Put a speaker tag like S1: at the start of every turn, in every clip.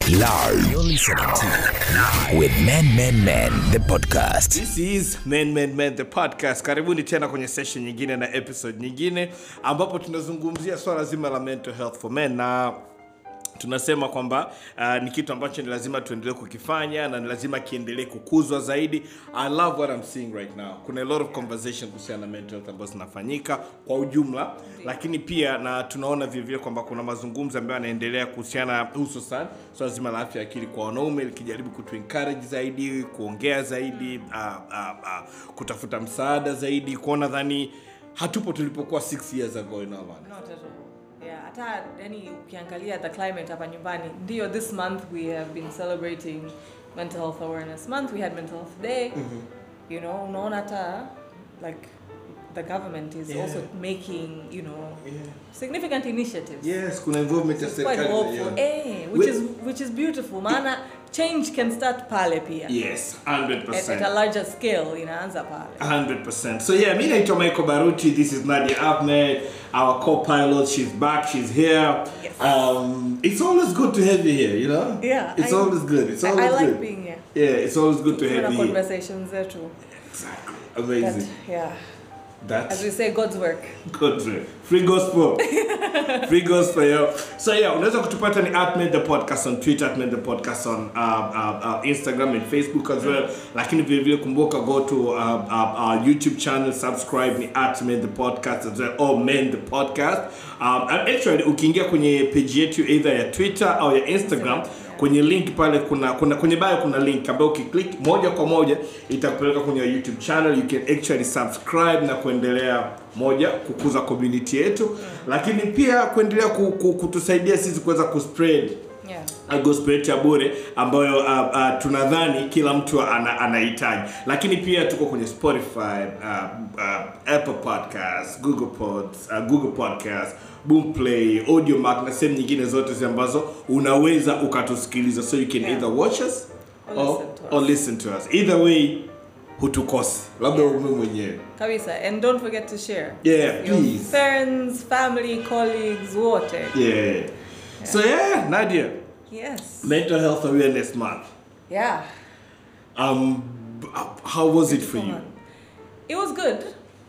S1: Live. You're listening to with Men, the podcast.
S2: This is Men, the podcast. Karibuni tena kwenye session nyingine na episode nyingine ambapo tunazungumzia swala zima la mental health for men, na tunasema kwamba ni kitu ambacho ni lazima tuendelee kukifanya na ni lazima kiendelee kukuzwa zaidi. I love what I'm seeing right now. Kuna a lot of conversation kuhusiana na mental health ambazo zinafanyika kwa ujumla, lakini pia na tunaona vivyo kwamba kuna mazungumzo ambayo yanaendelea kuhusiana hususan swala zima la afya ya akili kwa wanaume, likijaribu kutu encourage zaidi, kuongea zaidi, kutafuta msaada zaidi, kuona dhani hatupo tulipokuwa 6 years ago in our life.
S3: Not at all. Yeah, hata yani ukiangalia the climate hapa nyumbani, ndio this month we have been celebrating Mental Health Awareness Month. We had Mental Health Day. You know, unaona hata like the government is also making, you know, significant initiatives.
S2: Yes, kuna involvement ya serikali.
S3: Quite hopeful. Which is beautiful. Maana change can start pale pia.
S2: Yes, 100%.
S3: At a larger scale inaanza pale.
S2: 100%. So yeah, mimi naitwa Michael Baruti. This is Nadia Ahmed, our co-pilot. She's back. She's here.
S3: Yes.
S2: It's always good to have you here, you know?
S3: Yeah.
S2: It's always good. It's always
S3: good. I like
S2: good.
S3: being here.
S2: Yeah, it's always good to have you here.
S3: Conversations there too.
S2: Exactly. Amazing.
S3: That's, as we say, God's work.
S2: God's work. Free gospel. Free gospel, yo. So yeah, unaweza kutupata ni @Men the podcast on Twitter, @Men the podcast on Instagram and Facebook as well. Lakini vile kumbuka, go to our YouTube channel, subscribe ni @Men the podcast as well, or Men the podcast. And actually ukiingia kwenye page yetu either ya Twitter au ya Instagram, kwenye link pale kuna kwenye bio kuna link ambayo ukiklik moja kwa moja itakupeleka kwenye YouTube channel. You can actually subscribe na kuendelea moja kukuza community yetu, lakini pia kuendelea kutusaidia sisi kuweza kuspread gospel ya bure ambayo tunadhani kila mtu anahitaji. Lakini pia tuko kwenye Spotify, Apple Podcasts, Google Podcasts, Boomplay, Audiomack na sehemu nyingine zote ambazo unaweza ukatusikiliza. So you can either watch us or listen to us. Either way hutukosi. Labda wewe mwenyewe.
S3: Kabisa. And don't forget to share.
S2: Yeah, please.
S3: Your friends, family, colleagues, water.
S2: Yeah. So yeah, Nadia.
S3: Yes.
S2: Mental Health Awareness Month.
S3: Yeah.
S2: How was it for you?
S3: It was good.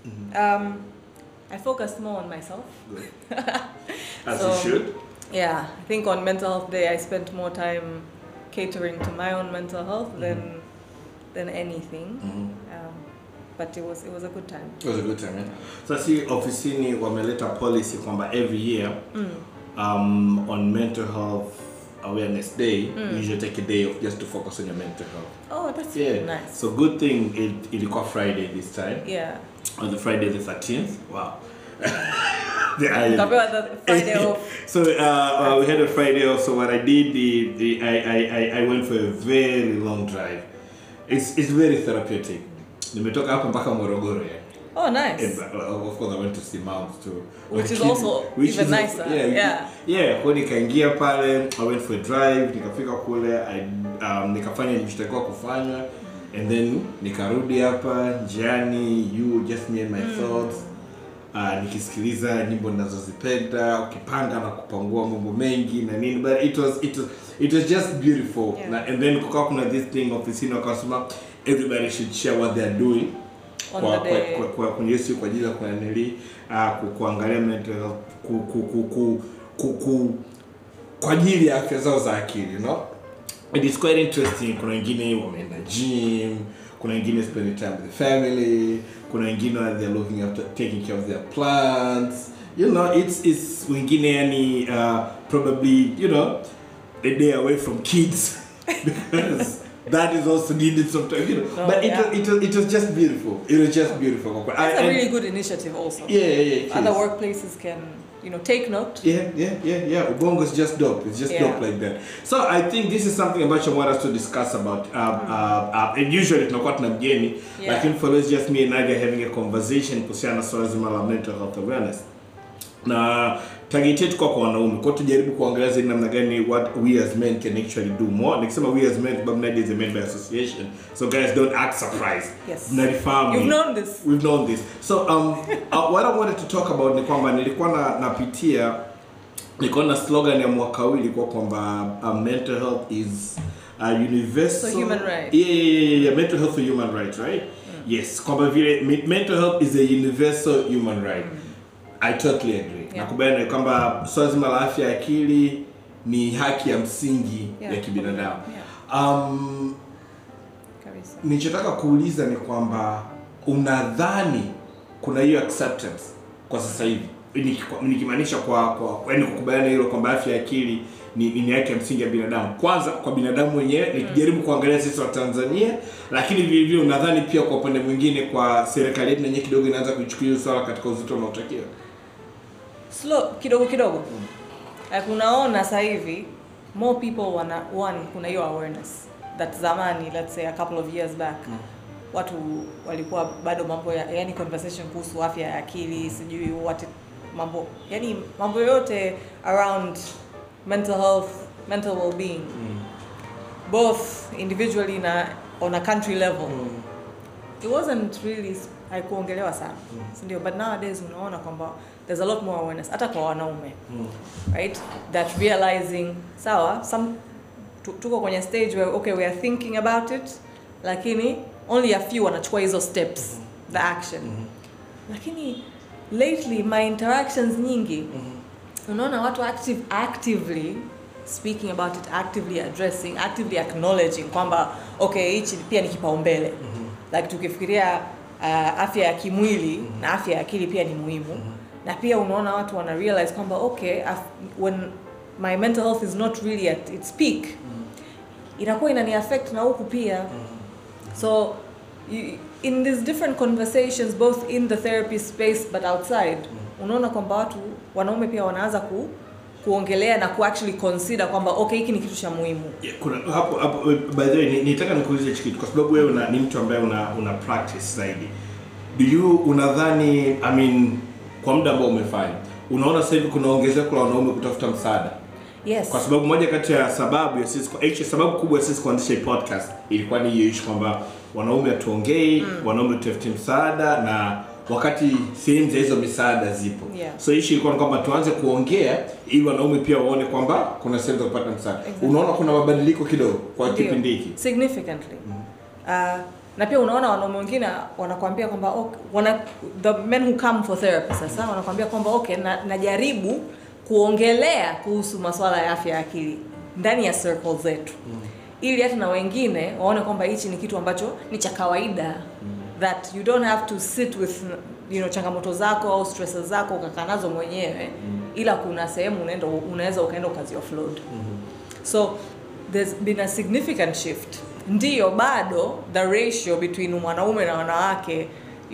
S3: I focused more on myself.
S2: Good. As you should.
S3: Yeah. I think on Mental Health Day I spent more time catering to my own mental health than anything. But it was a good time.
S2: It was a good time, yeah. So see, officini wameleta policy kwamba every year on Mental Health Awareness Day, you should take a day off just to focus on your mental health.
S3: Oh, that's really nice.
S2: So good thing ilikuwa Friday this time.
S3: Yeah.
S2: On the Friday the 13th. Wow.
S3: The Friday off.
S2: So we had a Friday off. So what I did, I went for a very long drive. It's very therapeutic. Nimetoka hapa mpaka Morogoro.
S3: Oh, nice.
S2: And, of course I went to see mounts too.
S3: Which is also even nicer.
S2: Yeah, kwa nikaingia pale, I went for a drive, nikafika kule, nikafanya nilishtakiwa kufanya, and then nikarudi hapa njiani, just me and my thoughts. Nikisikiliza nyimbo ninazozipenda, ukipanga na kupangua mambo mengi na nini, but it was just beautiful. And then kukawa kuna this thing ofisini wakasema everybody should share what they are doing kwenye Yesu kwa ajili ya kuangalia mental health, kwa ajili ya afya zao za akili, you know. It is quite interesting. Kuna wengine wameenda gym, kuna wengine spend time with the family, kuna wengine they're looking after taking care of their plants, you know. It's wengine yani probably, you know, a day away from kids because that is also needed sometimes, you know. But it was just beautiful. It was just beautiful.
S3: It's a really good initiative also.
S2: Yeah.
S3: Other workplaces can, you know, take note.
S2: Yeah. Ubongo is just dope. It's just dope like that. So I think this is something about I want us to discuss about. And usually tunakuwa tuna mgeni, lakini for us just me and Nadia having a conversation kuhusiana swala zima la mental health awareness. Na target yetu kwa wanaume, kwa tujaribu kuangalia zaidi namna gani what we as men can actually do more. Nikisema we as men, but Nadia is a men by association. So guys, don't act surprised.
S3: Yes.
S2: You've
S3: known this.
S2: We've known this. So what I wanted to talk about ni kwamba nilikuwa napitia nikaona slogan ya mwaka huu ilikuwa kwamba mental health is a universal
S3: human right.
S2: Yeah, mental health is human right, right? Yes, kwamba vile mental health is a universal human right. I totally agree. Nakubaliana kwamba swala zima la afya ya akili ni haki ya msingi ya kibinadamu. Nichotaka kuuliza ni kwamba unadhani kuna hiyo acceptance kwa sasa hivi? Nikimaanisha kwa yaani kukubaliana hilo kwamba afya ya akili ni haki ya msingi ya binadamu. Kwanza kwa binadamu mwenyewe nikijaribu kuangalia sisi wa Tanzania, lakini vile vile unadhani pia kwa upande mwingine kwa serikali yetu yenyewe kidogo inaanza kuchukulia swala katika uzito unaotakiwa?
S3: Slow kidogo. Unaona sasa hivi more people kuna hiyo awareness that zamani, let's say a couple of years back, watu walikuwa bado mambo yani conversation kuhusu afya ya akili, sijui mambo yote around mental health, mental well-being, both individually na on a country level. It wasn't really haikuongelewa sana, ndio, but nowadays unaona kwamba there's a lot more awareness hata kwa wanaume, right, that realizing some tuko kwenye stage where okay we are thinking about it, lakini only a few wanachukua hizo steps, the action. Lakini lately my interactions nyingi unaona watu actively speaking about it, actively addressing, actively acknowledging kwamba okay hichi pia ni kipaumbele. Like tukifikiria afya ya kimwili na afya ya akili pia ni muhimu. Na pia unaona watu wana realize kwamba okay when my mental health is not really at its peak, inakuwa inani affect na huku pia. So in these different conversations both in the therapy space but outside, unaona kwamba wanaume pia wanaanza kuongelea na actually consider kwamba okay hiki ni kitu cha muhimu.
S2: Kuna hapo by the way nitaka nikuulize kitu kwa sababu wewe ni mtu ambaye una practice zaidi. Unadhani kwa muda ambao umefanya unaona sasa hivi kuna ongezeko la wanaume kutafuta msaada?
S3: Yes.
S2: Kwa sababu moja kati ya sababu kubwa ya sisi kuanzisha hii podcast ilikuwa ni hiyo kwamba wanaume tuongee, wanaume tufute msaada, na wakati sehemu hizo misaada zipo. So issue ilikuwa kwamba tuanze kuongea ili wanaume pia waone kwamba kuna sehemu za kupata msaada. Unaona kuna mabadiliko kidogo kwa kipindi hiki?
S3: Significantly. Na pia unaona wanaume wengine wanakuambia kwamba the men who come for therapy sasa wanakuambia kwamba okay najaribu kuongelea kuhusu masuala ya afya ya akili ndani ya circles zetu. Ili hata na wengine waone kwamba hichi ni kitu ambacho ni cha kawaida, that you don't have to sit with changamoto zako au stresses zako ukakaa nazo mwenyewe, ila kuna sehemu unaweza ukaenda ukazi offload. So there's been a significant shift. Ndio bado the ratio between mwanaume na wanawake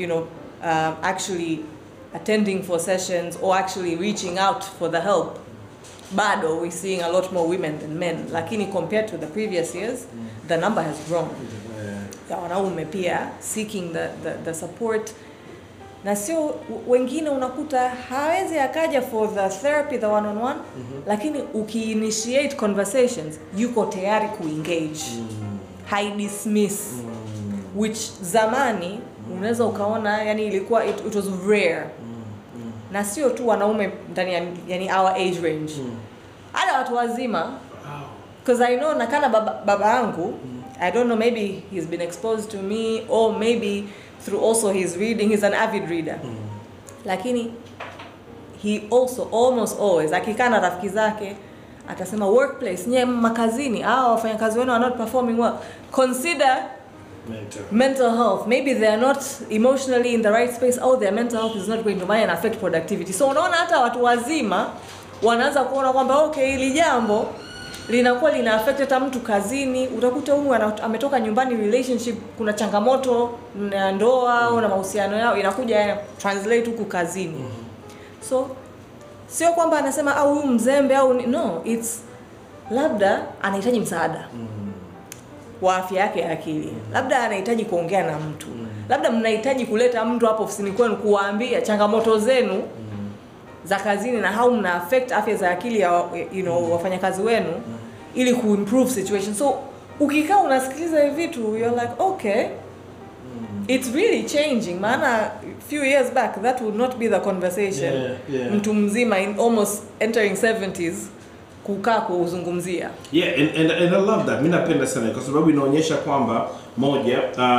S3: actually attending for sessions or actually reaching out for the help, bado we're seeing a lot more women than men, lakini compared to the previous years the number has grown. Wanaume pia seeking the support, na sio wengine unakuta hawezi akaja for the therapy, the one on one, lakini ukiinitiate conversations yuko tayari kuengage, dismiss, which zamani unaweza ukaona yani ilikuwa it was rare. Na sio tu wanaume ndani yani our age range, hata watu wazima, because I know nakana baba yangu, I don't know, maybe he's been exposed to me or maybe through also his reading, he's an avid reader. Lakini he also almost always akikaa na rafiki zake atasema workplace, nye makazini wafanyakazi wenu are not performing well, consider mental health. Maybe they are not emotionally in the right space, or their mental health is not going to mind and affect productivity. So unaona hata watu wazima wanaanza kuona kwamba okay hili jambo linakuwa lina affect hata mtu kazini. Utakuta huyu ametoka nyumbani, relationship kuna changamoto na ndoa au na mahusiano yao, inakuja translate huku kazini. So sio kwamba anasema huyu mzembe au no, it's labda anahitaji msaada wa afya yake ya akili, labda anahitaji kuongea na mtu, labda mnahitaji kuleta mtu hapo ofisini kwenu kuwaambia changamoto zenu za kazini na how mna affect afya za akili ya wafanyakazi wenu ili ku improve situation. So ukikaa unasikiliza hivi vitu, you're like okay, it's really changing. Maana few years back that would not be the conversation. Mtu mzima in almost entering 70s kukaa kuzungumzia.
S2: Yeah, and I love that. Mimi napenda sana kwa sababu inaonyesha kwamba moja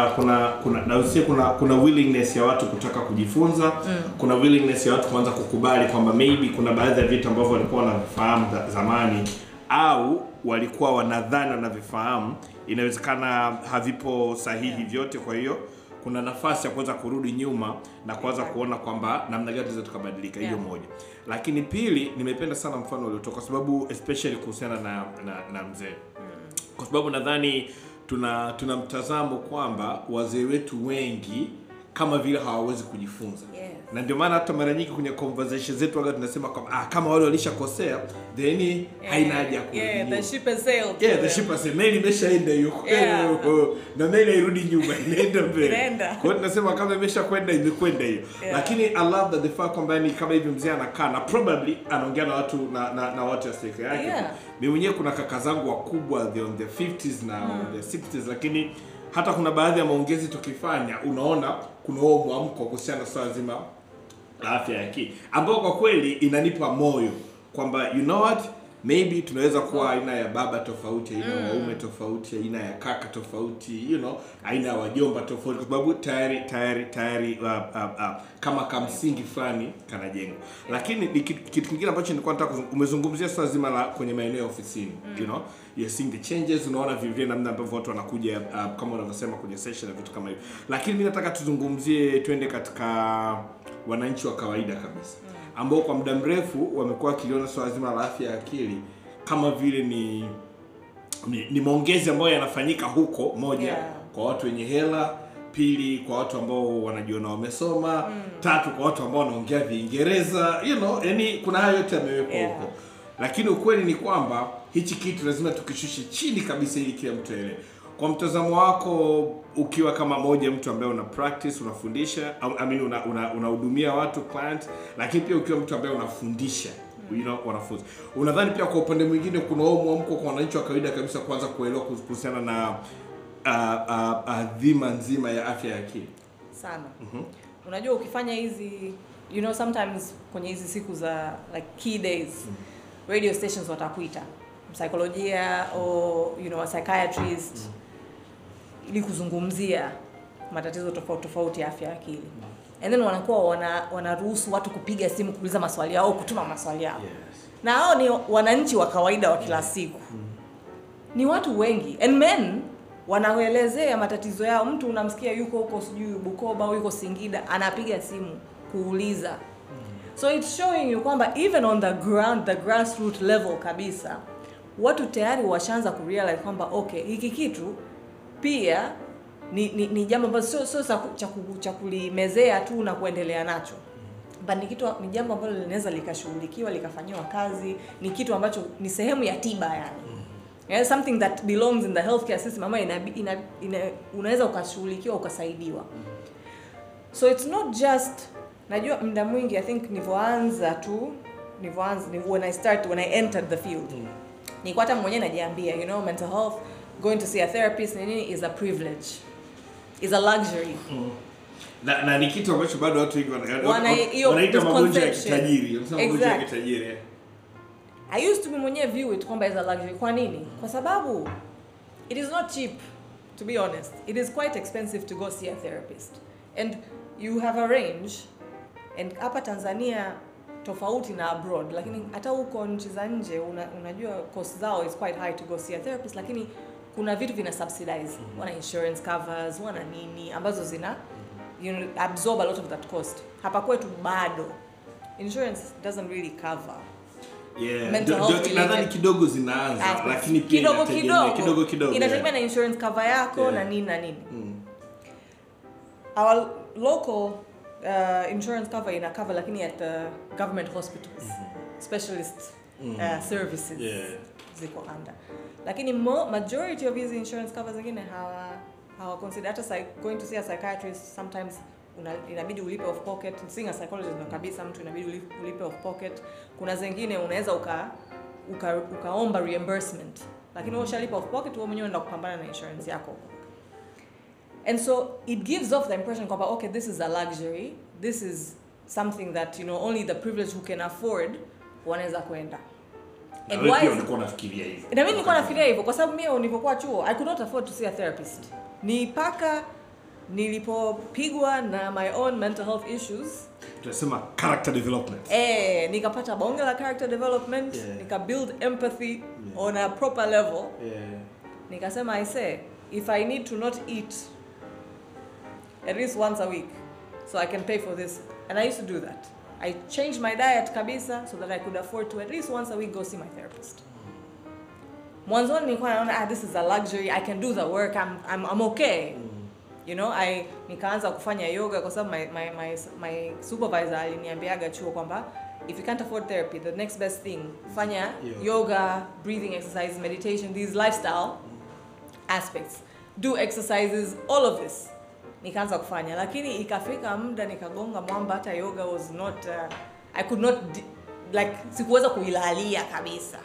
S2: kuna willingness ya watu kutaka kujifunza, kuna willingness ya watu kuanza kukubali kwamba maybe kuna baadhi ya vitu ambavyo walikuwa wanavifahamu zamani au walikuwa wanadhani wanavifahamu inawezekana havipo sahihi vyote. Kwa hiyo kuna nafasi ya kuweza kurudi nyuma na kuanza kuona kwamba namna gani tunaweza tukabadilika. Hiyo moja. Lakini pili, nimependa sana mfano uliotoka kwa sababu especially kuhusiana na mzee. Kwa sababu nadhani tuna mtazamo kwamba wazee wetu wengi kama vile hawawezi kujifunza. Na ndio maana hata mara nyingi kwenye conversation zetu waga tunasema kwamba kama wale walishakosea then haina haja
S3: the ship has sailed.
S2: The ship has sailed. Meli imeshaenda hiyo. Na meli hairudi nyuma, inaenda mbele. Kwa hiyo tunasema kama imeshakwenda imekwenda hiyo. Lakini I love that the fact kwamba ni kama hivi mzee anakaa na probably anaongea na watu na watu wa seka yake. Mimi mwenyewe kuna kaka zangu wakubwa on the 50s na on the 60s, lakini hata kuna baadhi ya maongezi tukifanya unaona kuna huo mwamko kuhusiana na swala zima la afya ya akili ambao kwa kweli inanipa moyo kwamba you know what, maybe tunaweza kuwa aina ya baba tofauti, aina ya waume tofauti, aina ya kaka tofauti, you know, aina ya wajomba tofauti, kwa sababu tayari kama kamsingi fulani kanajengwa. Lakini kitu kingine ambacho nilikuwa nataka umezungumzia swala zima la kwenye maeneo ya ofisini, you know, you're seeing the changes, unaona vivyo namna ambavyo watu wanakuja kama unavyosema kwenye session na vitu kama hivyo. Lakini mimi nataka tuzungumzie twende katika wananchi wa kawaida kabisa ambao kwa muda mrefu wamekuwa kiliona swala zima la afya ya akili kama vile ni maongezi ambayo yanafanyika huko, moja kwa watu wenye hela, pili kwa watu ambao wanajiona wamesoma, tatu kwa watu ambao wanaongea Kiingereza, you know, yani kuna hayo yote yamewekwa huko. Lakini ukweli ni kwamba hichi kitu lazima tukishushe chini kabisa ili kila mtu aelewe. Kwa mtazamo wako ukiwa kama moja mtu ambaye una practice, unafundisha, unahudumia watu client, lakini pia ukiwa mtu ambaye unafundisha, you know, wanafunzi. Unadhani pia kwa upande mwingine kuna mwamko kwa wananchi wa kawaida kabisa kuanza kuelewa kuhusiana na dhima nzima ya afya ya akili?
S3: Sana. Unajua ukifanya hizi, you know, sometimes kwenye hizi siku za like key days, radio stations watakuita psycholojia or you know a psychiatrist ili kuzungumzia matatizo tofauti ya afya ya akili. And then wanakuwa wanaruhusu watu kupiga simu kuuliza maswali yao au kutuma maswali yao. Na hao ni wananchi wa kawaida wa kila siku. Ni watu wengi and men wanaelezea matatizo yao. Mtu unamsikia yuko huko sijui Bukoba au yuko Singida anapiga simu kuuliza. So it's showing you kwamba even on the ground, the grassroots level kabisa, watu tayari washaanza kurealize kwamba okay, hiki kitu pia ni jambo ambalo sio cha kulimezea tu na kuendelea nacho. Ni jambo ambalo linaweza likashughulikiwa, likafanywa kazi, ni kitu ambacho ni sehemu ya tiba yani. Something that belongs in the healthcare system ambayo unaweza ukashughulikiwa ukasaidiwa. So it's not just, najua muda mwingi I think when I entered the field. Nilikuwa hata mwenyewe najiambia, you know, mental health, going to see a therapist is a privilege, is a luxury.
S2: Na ni kitu ambacho bado watu wengi wanaita magonjwa ya kitajiri. Magonjwa ya kitajiri.
S3: I used to be mwenyewe view it kwamba is a luxury. Kwa nini? Kwa sababu it is not cheap, to be honest. It is quite expensive to go see a therapist. And you have a range, and hapa Tanzania tofauti na abroad, lakini hata huko nchi za nje unajua cost zao is quite high to go see a therapist, lakini kuna vitu vina subsidize, wana insurance covers, wana nini ambazo zina absorb a lot of that cost. Hapa kwetu bado insurance doesn't really cover.
S2: Nadhani kidogo zinaanza, lakini pia kidogo
S3: inategemea na insurance cover yako na nini. Our local insurance cover ina cover lakini at government hospitals, specialist services ziko under. Lakini majority of these insurance covers zingine hawa consider hata going to see a psychiatrist sometimes inabidi ulipe off pocket. Seeing a psychologist na kabisa mtu inabidi ulipe off pocket. Kuna zingine unaweza ukaomba reimbursement, lakini wewe ushalipa off pocket, wewe mwenyewe unaenda kupambana na insurance yako. And so it gives off the impression kwamba okay, this is a luxury, this is something that only the privileged who can afford wanaweza kwenda.
S2: And why nilikuwa nafikiria hivyo.
S3: Na mimi nilikuwa nafikiria hivyo kwa sababu mimi nilipokuwa chuo I could not afford to see a therapist. Ni paka nilipopigwa na my own mental health issues.
S2: Tunasema character development.
S3: Nikapata bonge la character development, nika build empathy on a proper level. Nikasema I say if I need to not eat at least once a week so I can pay for this, and I used to do that. I changed my diet kabisa so that I could afford to at least once a week go see my therapist. Mwanzoni nilikuwa naona this is a luxury, I can do the work, I'm okay. Nikaanza kufanya yoga kwa sababu my supervisor aliniambiaga chuo kwamba if you can't afford therapy, the next best thing fanya yoga, breathing exercises, meditation, these lifestyle aspects. Do exercises, all of this. Nikaanza kufanya, lakini ikafika muda nikagonga mwamba, hata yoga was not I could not sikuweza kuilalia kabisa.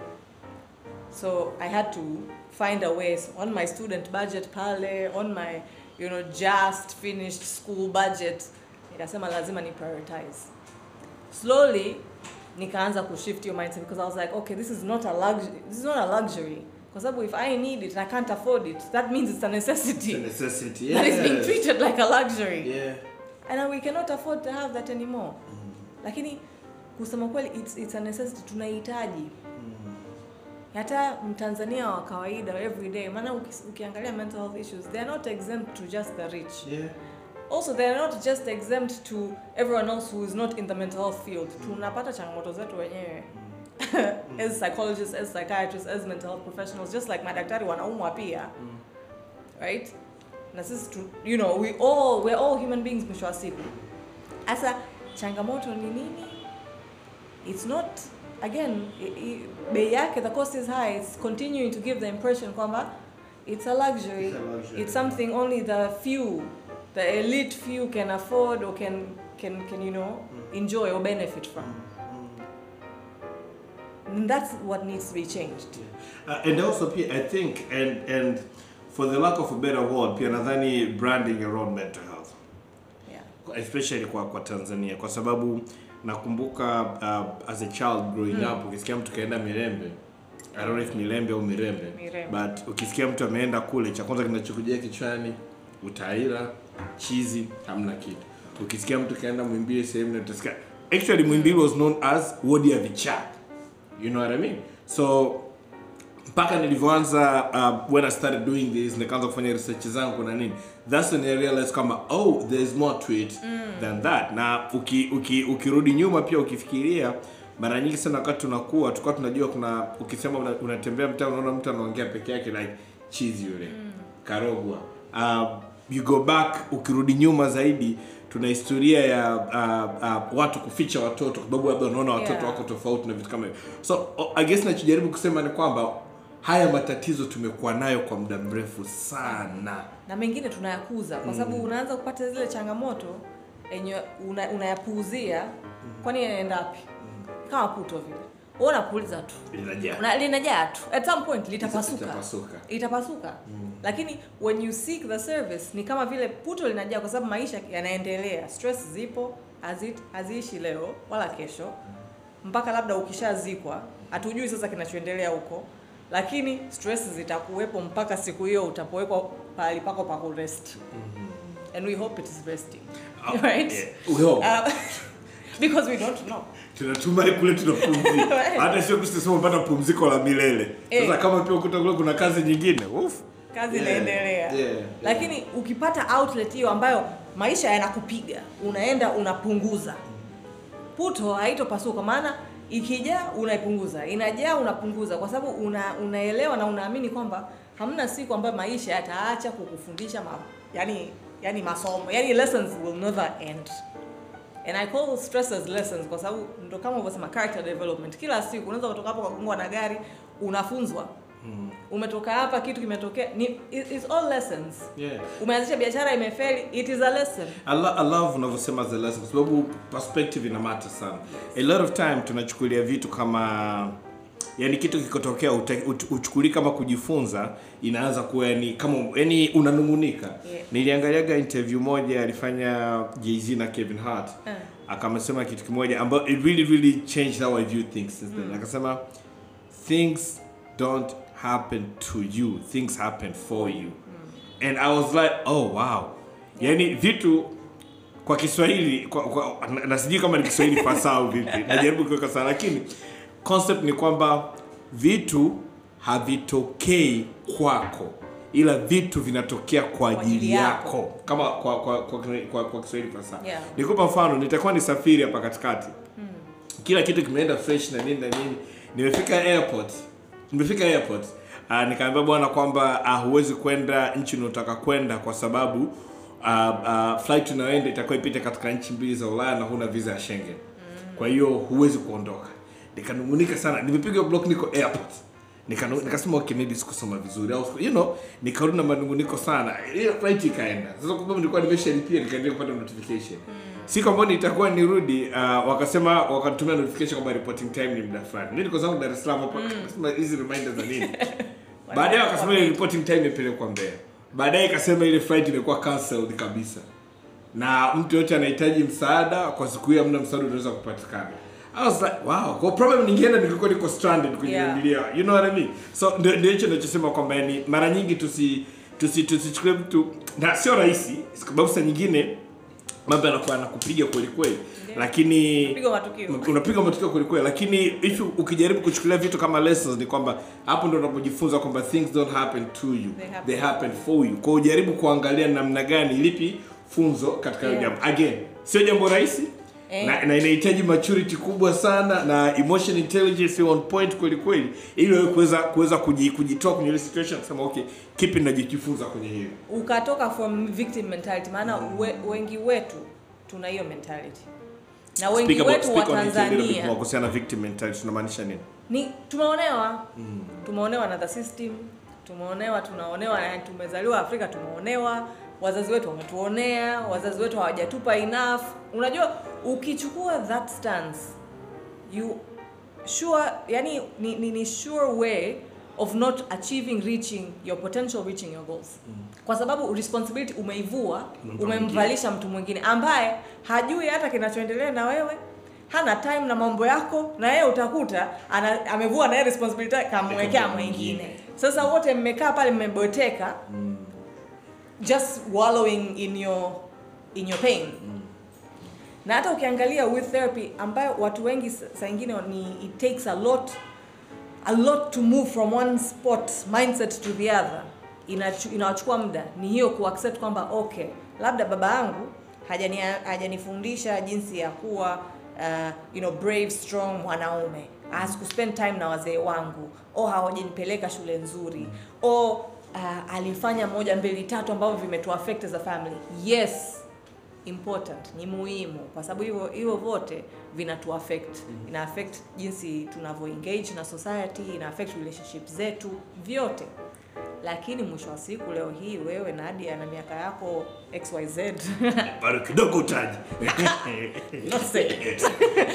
S3: So I had to find a way on my student budget pale, on my just finished school budget. Nikasema lazima ni prioritize. Slowly nikaanza kushift your mindset because I was like, okay, this is not a luxury. Because if I need it and I can't afford it, that means it's a necessity.
S2: It's a necessity,
S3: That is being treated like a luxury.
S2: Yeah.
S3: And we cannot afford to have that anymore. Lakini kusema kweli it's a necessity, tunahitaji. Hata Mtanzania wa kawaida every day, maana ukiangalia mental health issues, they are not exempt to just the rich.
S2: Yeah.
S3: Also, they are not just exempt to everyone else who is not in the mental health field. Tunapata changamoto zetu wenyewe. As psychologists, as psychiatrists, as mental health professionals, just like madaktari wanaumwa pia. Right? Na sisi we're all human beings mwisho wa siku. Asa changamoto ni nini? It's not, again, bei yake, the cost is high. It's continuing to give the impression kwamba it's a luxury. It's something only the elite few can afford or can enjoy or benefit from. And that's what needs to be changed.
S2: And also, I think, and for the lack of a better word, pia nadhani branding around mental health. Yeah. Especially kwa Tanzania, kwa sababu nakumbuka as a child growing up, ukisikia mtu kaenda Mirembe, I don't know if Mirembe au Mirembe, but ukisikia mtu ameenda kule, cha kwanza kinachokujia kichwani utaira, chizi, hamna kitu. Ukisikia mtu kaenda Muhimbili sehemu na utasikia, actually Muhimbili was known as wodi ya vichaa. You know what I mean? So mpaka nilivyoanza when I started doing this, nikaanza kufanya research zangu na nini, that's when I realized kama there's more to it than that. Na ukirudi nyuma pia ukifikiria, mara nyingi sana wakati tulikuwa tunajua kuna, ukisema unatembea mtaa unaona mtu anaongea peke yake like cheese yule karogwa. You go back, ukirudi nyuma zaidi, tuna historia ya watu kuficha watoto kwa sababu labda wanaona watoto wako tofauti na vitu kama hivyo. So I guess nachojaribu kusema ni kwamba haya matatizo tumekuwa nayo kwa muda mrefu sana,
S3: na mengine tunayakuza kwa sababu unaanza kupata zile changamoto unayapuuzia. Kwani yanaenda wapi? Kama puto vile unapuliza tu linajaa tu, at some point litapasuka. Lakini when you seek the service ni kama vile puto linajaa kwa sababu maisha yanaendelea, stress zipo, haziishi leo wala kesho, mpaka labda ukishazikwa hatujui sasa kinachoendelea huko, lakini stress zitakuwepo mpaka siku hiyo utapowekwa pahali pako pa kurest. And we hope it is resting. Right?
S2: Yeah. We hope.
S3: Because we don't know.
S2: Tunatumai kule tunapumzika. Hata sio kusema mpata pumziko la milele. Sasa kama pia ukuta kule kuna kazi nyingine,
S3: kazi inaendelea. Lakini ukipata outlet hiyo ambayo maisha yanakupiga, unaenda unapunguza. Puto haitopasuka, maana ikija unaipunguza, inajaa unapunguza, kwa sababu unaelewa na unaamini kwamba hamna siku ambayo maisha yataacha kukufundisha yani masomo, yani lessons will never end. And I call stress as lessons kwa sababu ndo kama unavyosema character development. Kila siku unaweza kutoka hapo kugongwa na gari, unafunzwa. Umetoka hapa kitu kimetokea, it's all lessons. Umeanzisha biashara imefeli, it is a lesson.
S2: I love unavyosema the lesson kwa sababu perspective ina matter sana. A lot of time tunachukulia vitu kama yani kitu kikotokea uchukuli kama kujifunza, inaanza kuwa yani kama yani unanungunika. Niliangaliaga interview moja alifanya Jay-Z na Kevin Hart. Akamsema kitu kimoja ambacho it really changed how I view things since then. Akasema things don't happen to you, things happen for you. And I was like, oh wow. Yani vitu kwa Kiswahili na sijui kama ni Kiswahili fasaha au vipi. Najaribu kuweka sana, lakini concept ni kwamba vitu havitokei kwako, ila vitu vinatokea kwa ajili yako. Kama kwa Kiswahili fasaha. Nikupa mfano, nitakuwa nisafiri hapa katikati. Kila kitu kimeenda fresh na nini. Nimefika airport. Nikaambia bwana kwamba huwezi kwenda nchi unataka kwenda kwa sababu flight unayoenda itakuwa ipite katika nchi 2 za Ulaya na huna visa ya Schengen. Kwa hiyo huwezi kuondoka. Nikanungunika sana. Nimepiga block niko airport. Nikasema okay, maybe sikusoma vizuri au nikarudi na manunguniko sana. Ile flight ikaenda. Sasa kwa sababu nilikuwa nimeshalipia nikaendelea kupata notification. Siku ambayo nitakuwa nirudi wakasema wakanitumia notification kwamba reporting time ni muda fulani. Mimi niko zangu Dar es Salaam hapa, nasema hizi reminders za nini? Baadaye wakasema ile reporting time imepelekwa Mbeya. Baadaye ikasema ile flight imekuwa cancelled kabisa. Na mtu yote anahitaji msaada, kwa siku hiyo hamna msaada unaweza kupatikana. I was like, wow, kwa problem ningeenda ningekuwa niko stranded kwenye Biblia. You know what I mean? So ndio hicho ninachosema kwamba ni mara nyingi tusichukue mtu na sio rahisi, sababu saa nyingine mambo yanakuwa yanakupiga kweli kweli. Lakini unapiga matukio kweli kweli, lakini if ukijaribu kuchukulia vitu kama lessons ni kwamba hapo ndio unapojifunza kwamba things don't happen to you, they happen for you. Kwa ujaribu kuangalia namna gani lipi funzo katika hiyo jambo. Again, sio jambo rahisi. Na inahitaji maturity kubwa sana na emotional intelligence on point kweli kweli ili wewe kuweza kujitoa kwenye ile situation kusema okay, kipi ninajifunza kwenye hiyo.
S3: Ukatoka from victim mentality, maana wengi wetu tuna hiyo mentality. Na wengi wetu wa Tanzania
S2: kuhusiana na victim mentality tunamaanisha nini?
S3: Ni tumeonewa. Tumeonewa na the system, tunaonewa na tumezaliwa Afrika, tumeonewa. Wazazi wetu wametuonea, wazazi wetu hawajatupa enough. Unajua ukichukua that stance, you sure yani ni sure way of not reaching your potential, reaching your goals. Kwa sababu responsibility umeivua, umemvalisha mtu mwingine ambaye hajui hata kinachoendelea na wewe, hana time na mambo yako, na yeye utakuta amevua na yeye responsibility kamwekea mwingine. Sasa wote mmekaa pale mmeboteka. Just wallowing in your pain. Na hata ukiangalia with therapy ambayo watu wengi saa nyingine it takes a lot to move from one spot mindset to the other. Inachukua muda. Ni hiyo kuaccept kwamba okay, labda baba yangu hajanifundisha jinsi ya kuwa brave, strong mwanaume. Asikuspend time na wazee wangu, hawajanipeleka shule nzuri, alifanya 1, 2, 3 ambavyo vimetuaffect as a family. Yes, important, ni muhimu kwa sababu hivyo vote vinatuaffect. Ina affect jinsi tunavyo engage na society, ina affect relationships zetu vyote. Lakini mwisho wa siku leo hii wewe Nadia na miaka yako XYZ
S2: bado kidogo utaji.
S3: Not say it.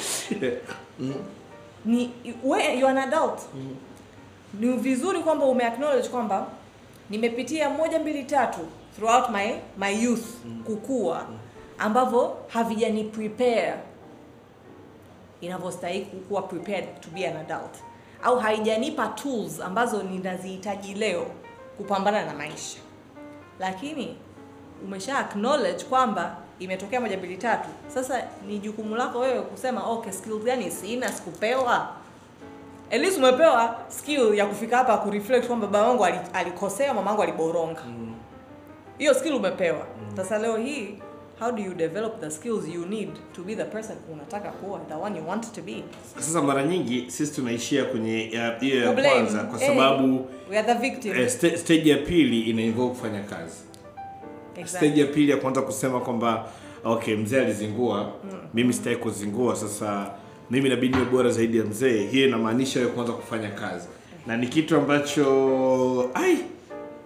S3: You are an adult. Ni vizuri kwamba umeacknowledge kwamba nimepitia 1, 2, 3 throughout my youth kukua ambavyo havijani prepare inavyostahili kuwa prepared to be an adult, au haijanipa tools ambazo ninazihitaji leo kupambana na maisha. Lakini umesha acknowledge kwamba imetokea 1, 2, 3. Sasa ni jukumu lako wewe kusema okay, skills gani sina sikupewa. At least umepewa skill ya kufika hapa ku reflect kwamba baba wangu alikosea, mama wangu aliboronga. Hiyo skill umepewa. Sasa leo hii how do you develop the skills you need to be the person unataka kuwa, the one you want to be?
S2: Sasa mara nyingi sisi tunaishia kwenye hiyo ya kwanza kwa sababu
S3: we are the victim.
S2: Stage ya pili ina involve kufanya kazi. Exactly. Stage ya pili ya kwanza kusema kwamba okay, mzee alizingua, mimi sitaki kuzingua, sasa mimi inabidi niwe bora zaidi ya mzee. Hiyo inamaanisha wewe kwanza kufanya kazi. Na ni kitu ambacho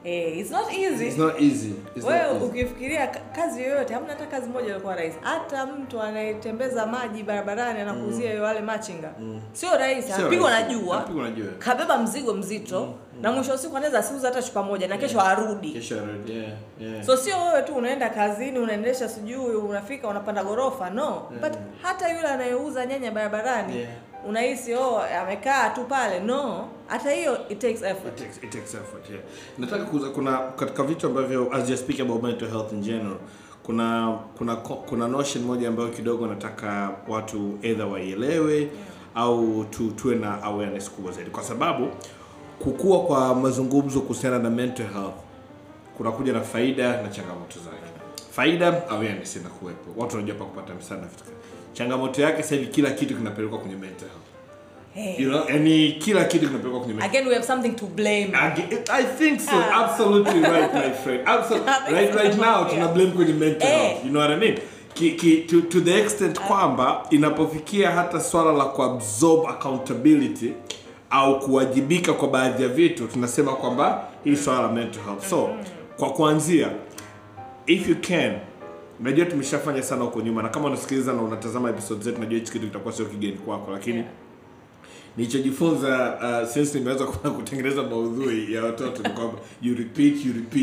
S3: It's not easy.
S2: It's not easy.
S3: Well, ukifikiria kazi yoyote, hamna hata kazi moja ilikuwa rahisi. Hata mtu anayetembeza maji barabarani anakuuzia wale machinga. Sio rahisi, apigwa na jua. Kabeba mzigo mzito na mwisho siku anaweza asiuza hata chupa moja na kesho arudi.
S2: Yeah.
S3: So sio wewe tu unaenda kazini, unaendesha sijui, unafika unapanda gorofa, no. But hata yule anayeuza nyanya barabarani, unahisi amekaa tu pale, no. Hata hiyo it takes effort.
S2: It takes effort, yeah. Nataka kuna katika vitu ambavyo as you speak about mental health in general, kuna notion moja ambayo kidogo nataka watu either waielewe au tuwe na awareness kubwa zaidi, kwa sababu kukua kwa mazungumzo kuhusiana na mental health kunakuja na faida na changamoto zake. Faida, awareness inakuwepo, watu wanajua kupata msaada vitu. Changamoto yake sasa hivi kila kitu kinapelekwa kwenye mental health. You know, kila kitu kinapelekwa kwenye mental.
S3: Again, we have something to blame.
S2: I think so. Absolutely right, my friend. Absolutely right now tuna blame kwenye mental health. You know what I mean? To the extent kwamba inapofikia hata swala la kuabsorb accountability au kuwajibika kwa baadhi ya vitu, tunasema kwamba hii swala la mental health. So, kwa kuanzia, if you can, najua tumeshafanya sana huko nyuma, na kama unasikiliza na unatazama episode zetu, najua hichi kitu kitakuwa sio kigeni kwako, lakini nilichojifunza since nimeweza kutengeneza maudhui ya watoto ni kwamba you repeat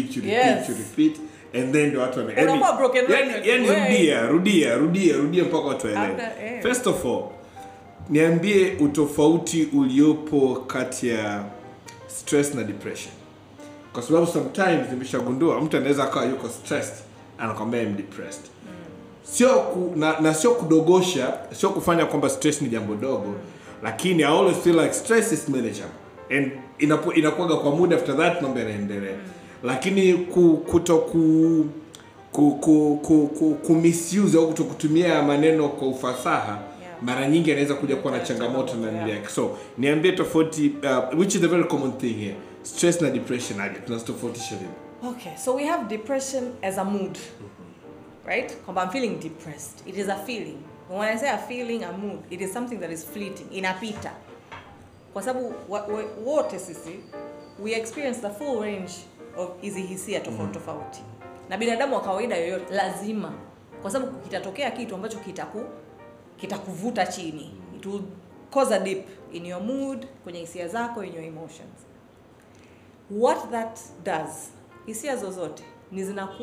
S2: and then the watu rudia mpaka watu waelewe. First of all, niambie utofauti uliopo kati ya stress na depression. Kwa sababu sometimes nimeshagundua mtu anaweza akawa yuko stressed anakwambia I'm depressed. Sio kudogosha, sio kufanya kwamba stress ni jambo dogo, lakini I always feel like stress is manageable and inakuwa kwa muda, after that mambo yanaendelea. Lakini misuse au kutumia maneno kwa ufasaha mara nyingi anaweza kuja kuwa na changamoto na nilike. So niambie tofauti, which is the very common thing here, stress na depression aje tunastofautisha vipi?
S3: Okay, so we have depression as a mood, right? I'm feeling depressed. It is a feeling. When I say a feeling, a mood, it is something that is fleeting, inapita. Kwa sababu wote sisi we experience the full range of hizi hisia tofauti. Na binadamu wa kawaida yoyote lazima, kwa sababu kitatokea kitu ambacho kitakuvuta chini. It will cause a dip in your mood, kwenye hisia zako, in your emotions. What that does, hisia zozote ni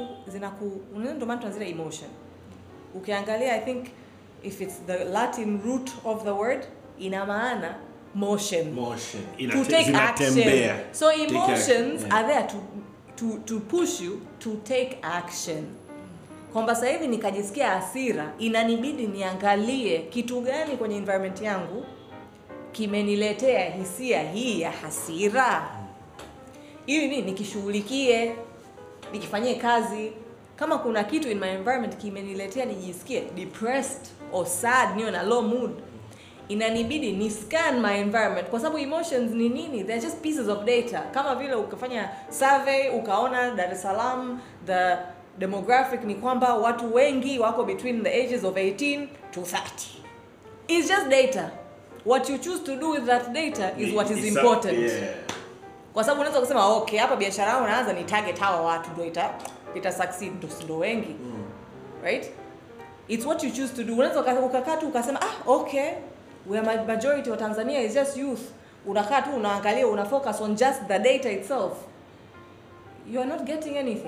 S3: ndio maana tunazita emotion. Ukiangalia, I think if it's the Latin root of the word, ina maana motion. To take action. So emotions are there to push you to take action. Kwamba sasa hivi nikajisikia hasira, inanibidi niangalie kitu gani kwenye environment yangu kimeniletea hisia hii ya hasira. Ili nikishughulikie, nikifanyie kazi. Kama kuna kitu in my environment kimeniletea nijisikie depressed or sad, niwe na low mood, inanibidi ni scan my environment, kwa sababu emotions ni nini? They're just pieces of data. Kama vile ukafanya survey ukaona Dar es Salaam the demographic ni kwamba watu wengi wako between the ages of 18 to 30. It's just data. What you choose to do with that data is what is important. Kwa sababu unaweza kusema okay, hapa biashara yangu naanza ni target hawa watu ndio ita succeed, ndio wengi. Right? It's what you choose to do. Unaweza ukakaa tu ukasema okay, we are majority wa Tanzania is just youth. Unakaa tu unaangalia, una focus on just the data itself. You are not getting anything.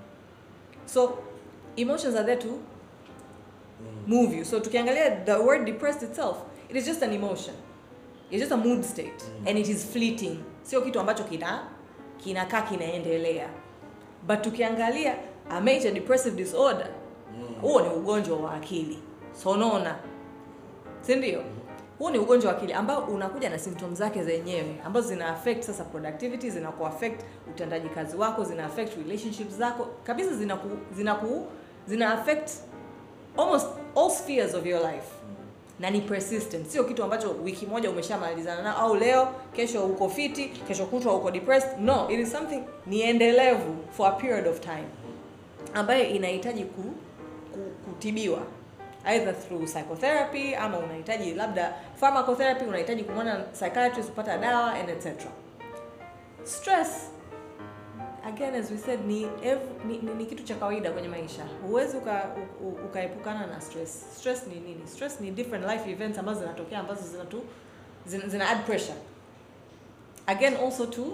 S3: So emotions are there to move you. So tukiangalia the word depressed itself, it is just an emotion. It's just a mood state and it is fleeting. Sio kitu ambacho kinakaa kinaendelea. But tukiangalia a major depressive disorder, huo ni ugonjwa wa akili. Sonona. Si ndio? Huo ni ugonjwa wa akili ambao unakuja na symptoms zake zenyewe ambazo zina affect sasa productivity, zina affect utendaji kazi wako, zina affect relationships zako. Kabisa zina affect almost all spheres of your life. Na ni persistent. Sio kitu ambacho wiki moja umeshamalizana na au leo kesho uko fiti, kesho kutwa uko depressed. No, it is something ni endelevu for a period of time ambayo inahitaji kutibiwa either through psychotherapy ama unahitaji labda pharmacotherapy, unahitaji kumwona psychiatrist kupata dawa and etc. Stress again as we said ni kitu cha kawaida kwenye maisha. Huwezi ukaepukana na stress. Stress ni nini? Stress ni different life events ambazo zinatokea ambazo zina add pressure. Again also to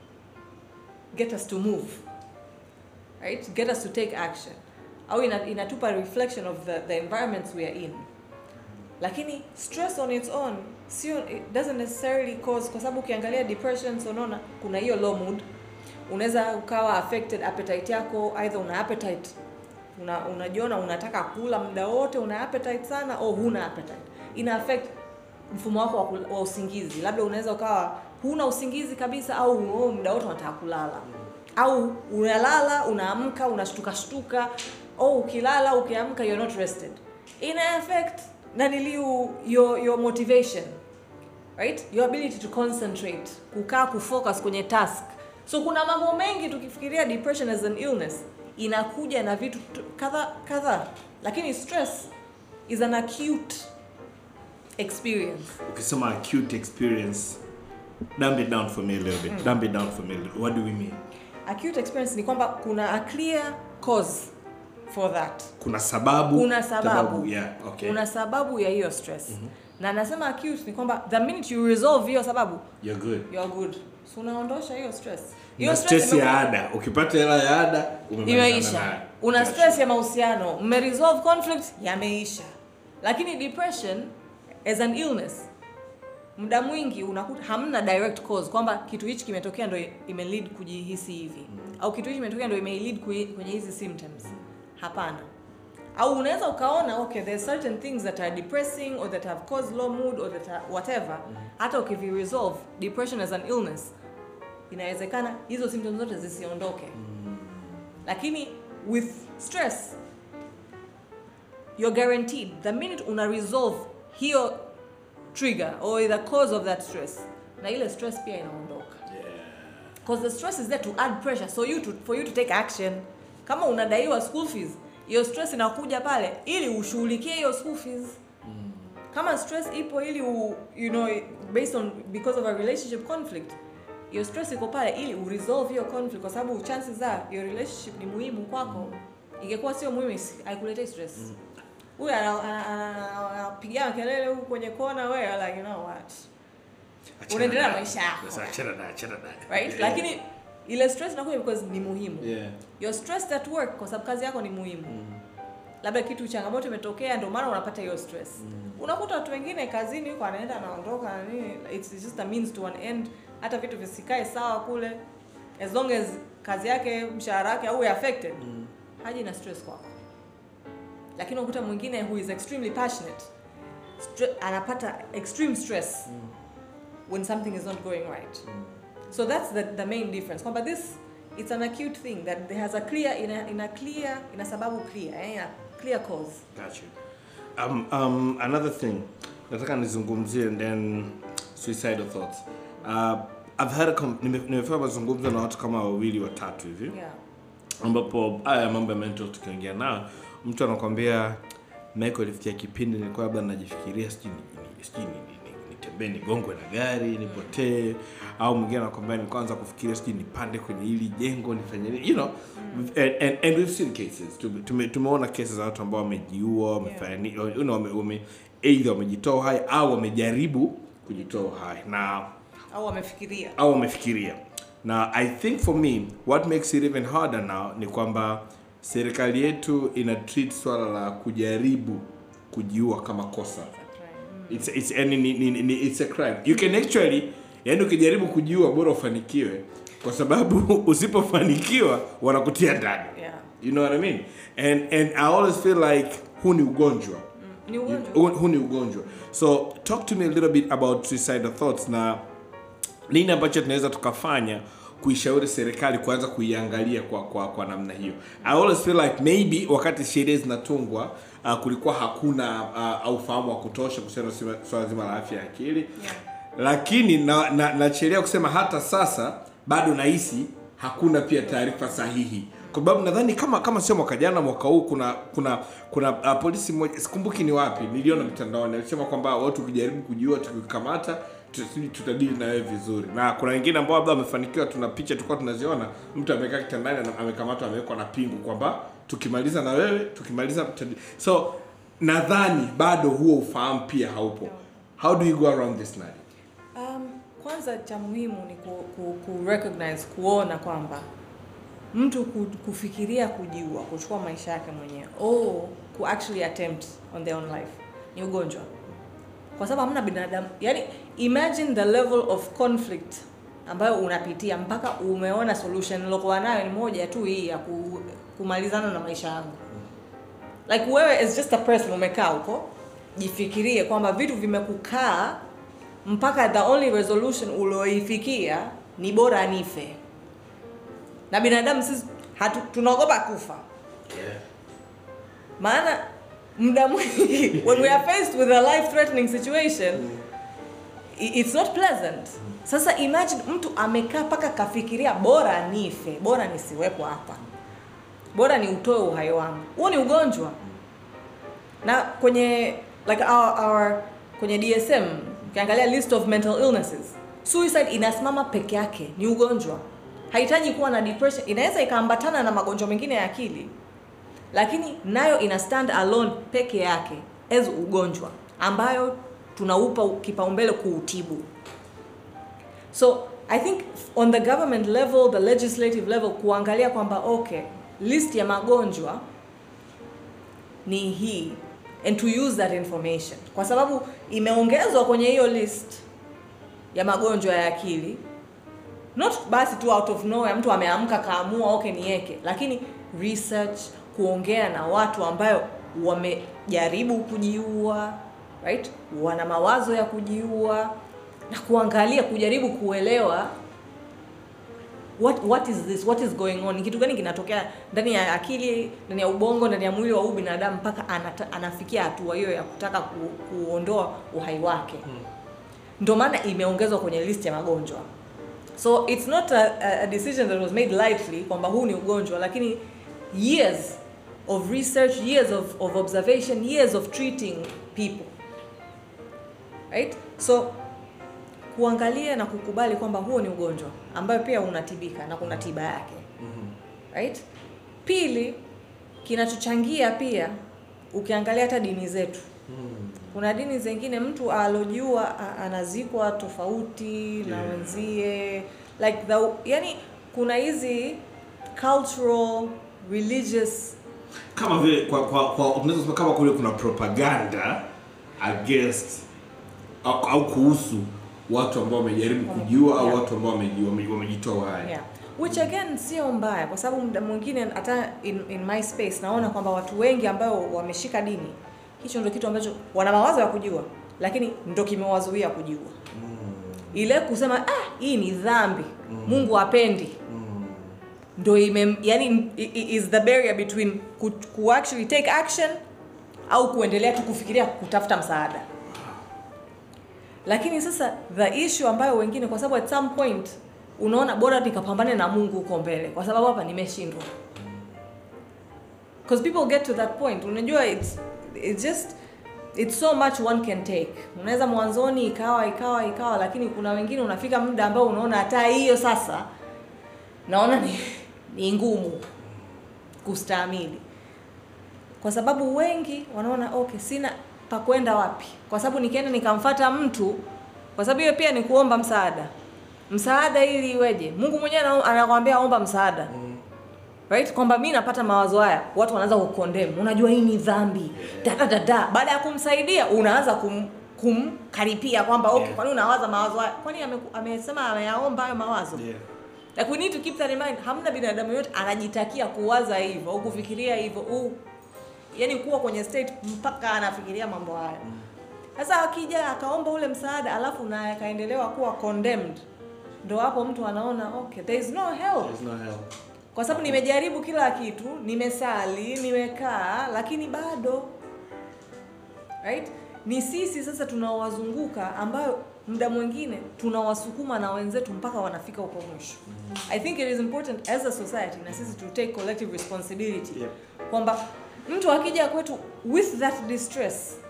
S3: get us to move. Right? Get us to take action. Au inatupa reflection of the environments we are in. Lakini stress on its own it doesn't necessarily cause, kwa sababu ukiangalia depression, so unaona kuna hiyo low mood, unaweza ukawa affected appetite yako, either una appetite unajiona unataka kula muda wote, una appetite sana au huna appetite. Ina affect mfumo wako wa usingizi. Labda unaweza ukawa huna usingizi kabisa au muda wote unataka kulala. Au unalala, unaamka, unashtuka au ukilala ukiamka you're not rested. Ina affect your motivation, right? Your ability to concentrate, kufocus kwenye task. So kuna mambo mengi tukifikiria depression as an illness inakuja na vitu kadha. Lakini stress is an acute experience.
S2: Ukisema acute experience, dumb it down for me a little bit. Dumb it down for me a little. What do we mean?
S3: Acute experience ni kwamba kuna a clear cause for that.
S2: Kuna sababu.
S3: Yeah,
S2: okay.
S3: Kuna sababu ya hiyo stress. Na nasema acute ni kwamba the minute you resolve hiyo sababu,
S2: you're good.
S3: So unaondosha hiyo stress.
S2: Hiyo stress ya ada. Ukipata hela ya ada,
S3: imeisha. Una stress ya mahusiano, resolve conflict, yameisha. Lakini depression as an illness, muda mwingi unakuta hamna direct cause kwamba kitu hichi kimetokea ndio imelead kujihisi hivi. Au kitu hichi kimetokea ndio imelead kwenye hizi symptoms. Hapana. Au unaweza ukaona okay, there's certain things that are depressing or that have caused low mood or that are whatever. Hata ukiresolve depression as an illness, inawezekana hizo symptoms zote zisiondoke. Lakini with stress, you're guaranteed the minute una resolve hiyo trigger or the cause of that stress, na ile stress pia inaondoka. Because the stress is there to add pressure for you to take action. Kama unadaiwa school fees, your stress inakuja pale ili ushughulikie hiyo school fees. Kama stress ipo ili because of a relationship conflict, your stress iko pale ili uresolve hiyo conflict, kwa sababu chances are your relationship ni muhimu kwako. Ingekuwa sio muhimu haikuletei stress. Huyu anapiga kelele huko kwenye kona, wewe like you know what, unaendelea maisha yako.
S2: Achana na.
S3: Right? Lakini ile stress inakuja because ni muhimu. You're stressed at work kwa sababu kazi yako ni muhimu. Labda kitu changamoto imetokea ndio maana unapata hiyo stress. Unakuta watu wengine kazini yuko anaenda anaondoka na nini, it's just a means to an end. Hata vitu visikae sawa kule, as long as kazi yake, mshahara wake au affected, haji na stress kwako. Lakini unakuta mwingine who is extremely passionate, anapata extreme stress when something is not going right. So that's the main difference. But it's an acute thing that there has a clear in a sababu clear, a clear cause.
S2: Got you. Another thing, nataka nizungumzie and then suicidal thoughts. I've had nimefanya mazungumzo na watu kama wawili watatu hivi. Ambapo mambo ya mental tukiongea nao, mtu anakuambia Michael, ilifikia kipindi nilikuwa labda najifikiria sijui nitembee nigongwe na gari nipotee, au mwingine anakuambia nilianza kufikiria sijui nipande kwenye hili jengo nifanye nini, and we've seen cases, tumeona cases za watu ambao wamejiua, wamefanya either wamejitoa hai au wamejaribu kujitoa hai na au wamefikiria. Now I think for me what makes it even harder now ni kwamba serikali yetu ina treat swala la kujaribu kujiua kama kosa. It's a crime. You can actually, ukijaribu kujiua bora ufanikiwe, kwa sababu usipofanikiwa wanakutia ndani. You know what I mean? And I always feel like huu ni ugonjwa. Huu ni ugonjwa. So talk to me a little bit about suicidal thoughts na nini ambacho tunaweza tukafanya kuishauri serikali kuanza kuiangalia kwa namna hiyo. I always feel like maybe wakati sheria zinatungwa kulikuwa hakuna ufahamu wa kutosha kuhusiana na swala zima la afya ya akili. Lakini na sheria kusema hata sasa bado nahisi hakuna pia taarifa sahihi. Kwa sababu nadhani kama sio mwaka jana, mwaka huu kuna polisi mmoja, sikumbuki ni wapi, niliona mitandaoni alisema kwamba watu kujaribu kujiua tukikamata tutadili na wewe vizuri. Na kuna wengine ambao labda wamefanikiwa, tuna picha tulikuwa tunaziona, mtu amekaa kitandani na amekamatwa, amewekwa na pingu kwamba tukimaliza na wewe, tukimaliza so nadhani bado huo ufahamu pia haupo. How do you go around this, Nadia?
S3: Kwanza cha muhimu ni ku recognize, kuona kwamba mtu kufikiria kujiua, kuchukua maisha yake mwenyewe, ku actually attempt on their own life ni ugonjwa. Kwa sababu hamna binadamu, yani imagine the level of conflict ambayo unapitia mpaka umeona solution lokuwa nayo ni moja tu, hii ya kumalizana na maisha yangu. Like wewe as just a person umekaa huko, jifikirie kwamba vitu vimekukaa mpaka the only resolution ulioifikia ni bora nife. Na binadamu sisi tunaogopa kufa. Maana muda mwingi when we are faced with a life threatening situation, it's not pleasant. Sasa imagine mtu amekaa paka kafikiria bora nife, bora nisiwepo hapa, bora ni utoe uhai wangu. Huo ni ugonjwa. Na kwenye like our kwenye DSM ukiangalia list of mental illnesses, suicide inasimama peke yake, ni ugonjwa. Haitaji kuwa na depression, inaweza ikaambatana na magonjwa mengine ya akili, lakini nayo ina stand alone peke yake as ugonjwa ambayo tunaupa kipaumbele kuutibu. So I think on the government level, the legislative level, kuangalia kwamba okay, list ya magonjwa ni hii, and to use that information, kwa sababu imeongezwa kwenye hiyo list ya magonjwa ya akili, not basi tu out of nowhere mtu ameamka kaamua okay niweke, lakini research, kuongea na watu ambayo wamejaribu kujiua, right, wana mawazo ya kujiua, na kuangalia, kujaribu kuelewa what is this, what is going on, kitu gani kinatokea ndani ya akili, ndani ya ubongo, ndani ya mwili wa huyu binadamu mpaka anafikia hatua hiyo ya kutaka kuondoa uhai wake. Ndio maana imeongezwa kwenye list ya magonjwa. So it's not a decision that was made lightly kwamba huu ni ugonjwa, lakini years of research, years of observation, years of treating people, right? So kuangalia na kukubali kwamba huo ni ugonjwa ambayo pia unatibika na kuna tiba yake. Right? Pili, kinachochangia pia ukiangalia hata dini zetu. Kuna dini zingine mtu alojua anazikwa tofauti na wenzie, like yani kuna hizi cultural, religious,
S2: kama vile kwa unaweza kusema kama kule kuna propaganda against au kuhusu watu ambao wamejaribu kujua au watu ambao wamejitoa haya.
S3: Which again sio mbaya, kwa sababu muda mwingine hata in my space naona kwamba watu wengi ambao wameshika dini, hicho ndio kitu ambacho wana mawazo ya kujua, lakini ndio kimewazuia kujua. Ile kusema hii ni dhambi, Mungu hapendi, ndio yani is the barrier between ku actually take action au kuendelea tu kufikiria kutafuta msaada. Lakini sasa the issue ambayo wengine, kwa sababu at some point unaona bora nikapambane na Mungu huko mbele, kwa sababu hapa nimeshindwa. Because people get to that point, unajua it's so much one can take. Unaweza mwanzoni ikawa, lakini kuna wengine unafika muda ambao unaona hata hiyo sasa naona ni ngumu kustahimili. Kwa sababu wengi wanaona okay, sina pa kwenda wapi, kwa sababu nikienda nikamfuata mtu, kwa sababu hiyo pia ni kuomba msaada ili iweje? Mungu mwenyewe anakuambia omba msaada. Right? Kwamba mimi napata mawazo haya, watu wanaanza kukondem, unajua hii ni dhambi. Baada ya kumsaidia unaanza kumkaripia kwamba okay, kwani unawaza mawazo haya? Kwani amesema ameyaomba hayo mawazo? Like we need to keep that in mind. Hamna binadamu yote anajitakia kuwaza hivyo au kufikiria hivyo, yani kuwa kwenye state mpaka anafikiria mambo haya. Sasa akija akaomba ule msaada alafu na akaendelewa kuwa condemned, ndio hapo mtu anaona okay, there is no help. Kwa sababu nimejaribu kila kitu, nimesali, nimekaa, lakini bado. Right? Ni sisi sasa tunaowazunguka ambayo muda mwingine tunawasukuma na wenzetu mpaka wanafika huko mwisho. I think it is important as a society na sisi to take collective responsibility. Kwamba mtu akija kwetu with that distress,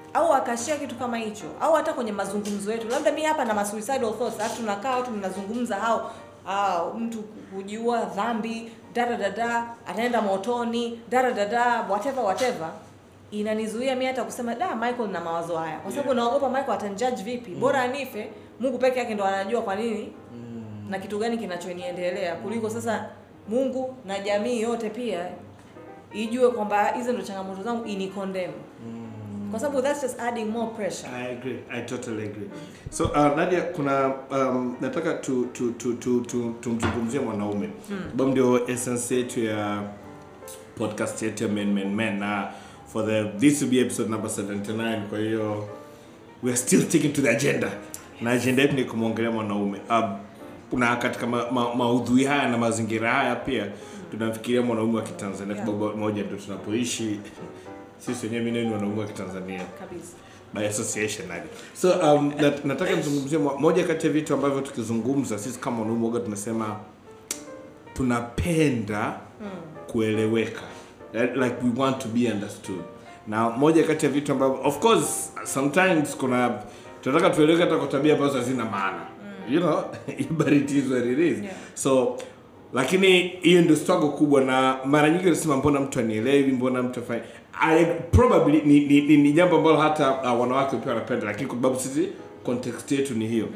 S3: au akashare kitu kama hicho, au hata kwenye mazungumzo yetu, labda mimi hapa na suicidal thoughts, hata tunakaa watu tunazungumza mtu kujiua dhambi ataenda motoni whatever, inanizuia mimi hata kusema Michael na mawazo haya, kwa sababu naogopa Michael atanijudge vipi. Bora anife, Mungu peke yake ndo anajua kwa nini na kitu gani kinachoniendelea, kuliko sasa Mungu na jamii yote pia ijue kwamba hizo ndo changamoto zangu, condemn. Kwa sababu that's just adding more pressure.
S2: I agree. I totally agree. So Nadia, kuna nataka tumzungumzie mwanaume. Sababu ndio essence yetu ya podcast yetu ya Men. Na this will be episode number 79. Kwa hiyo we are still sticking to the agenda. Na agenda yetu ni kumwongelea mwanaume. Kuna katika maudhui haya na mazingira haya pia tunafikiria mwanaume wa Kitanzania, kwa sababu moja ndio tunapoishi sisi wenyewe. Mimi ni wanaume wa Kitanzania kabisa by association. So nataka nizungumzie moja kati ya vitu ambavyo tukizungumza sisi kama wanaume woga tunasema tunapenda kueleweka, like we want to be understood. Na moja kati ya vitu ambavyo of course sometimes tunataka tueleweke hata kwa tabia ambazo hazina maana, you know, but it is what it is. So lakini hiyo ndio struggle kubwa, na mara nyingi nasema mbona mtu anielewi, mbona mtu afanye. Probably ni jambo ambalo hata wanawake pia wanapenda, lakini kwa sababu sisi context yetu ni hiyo.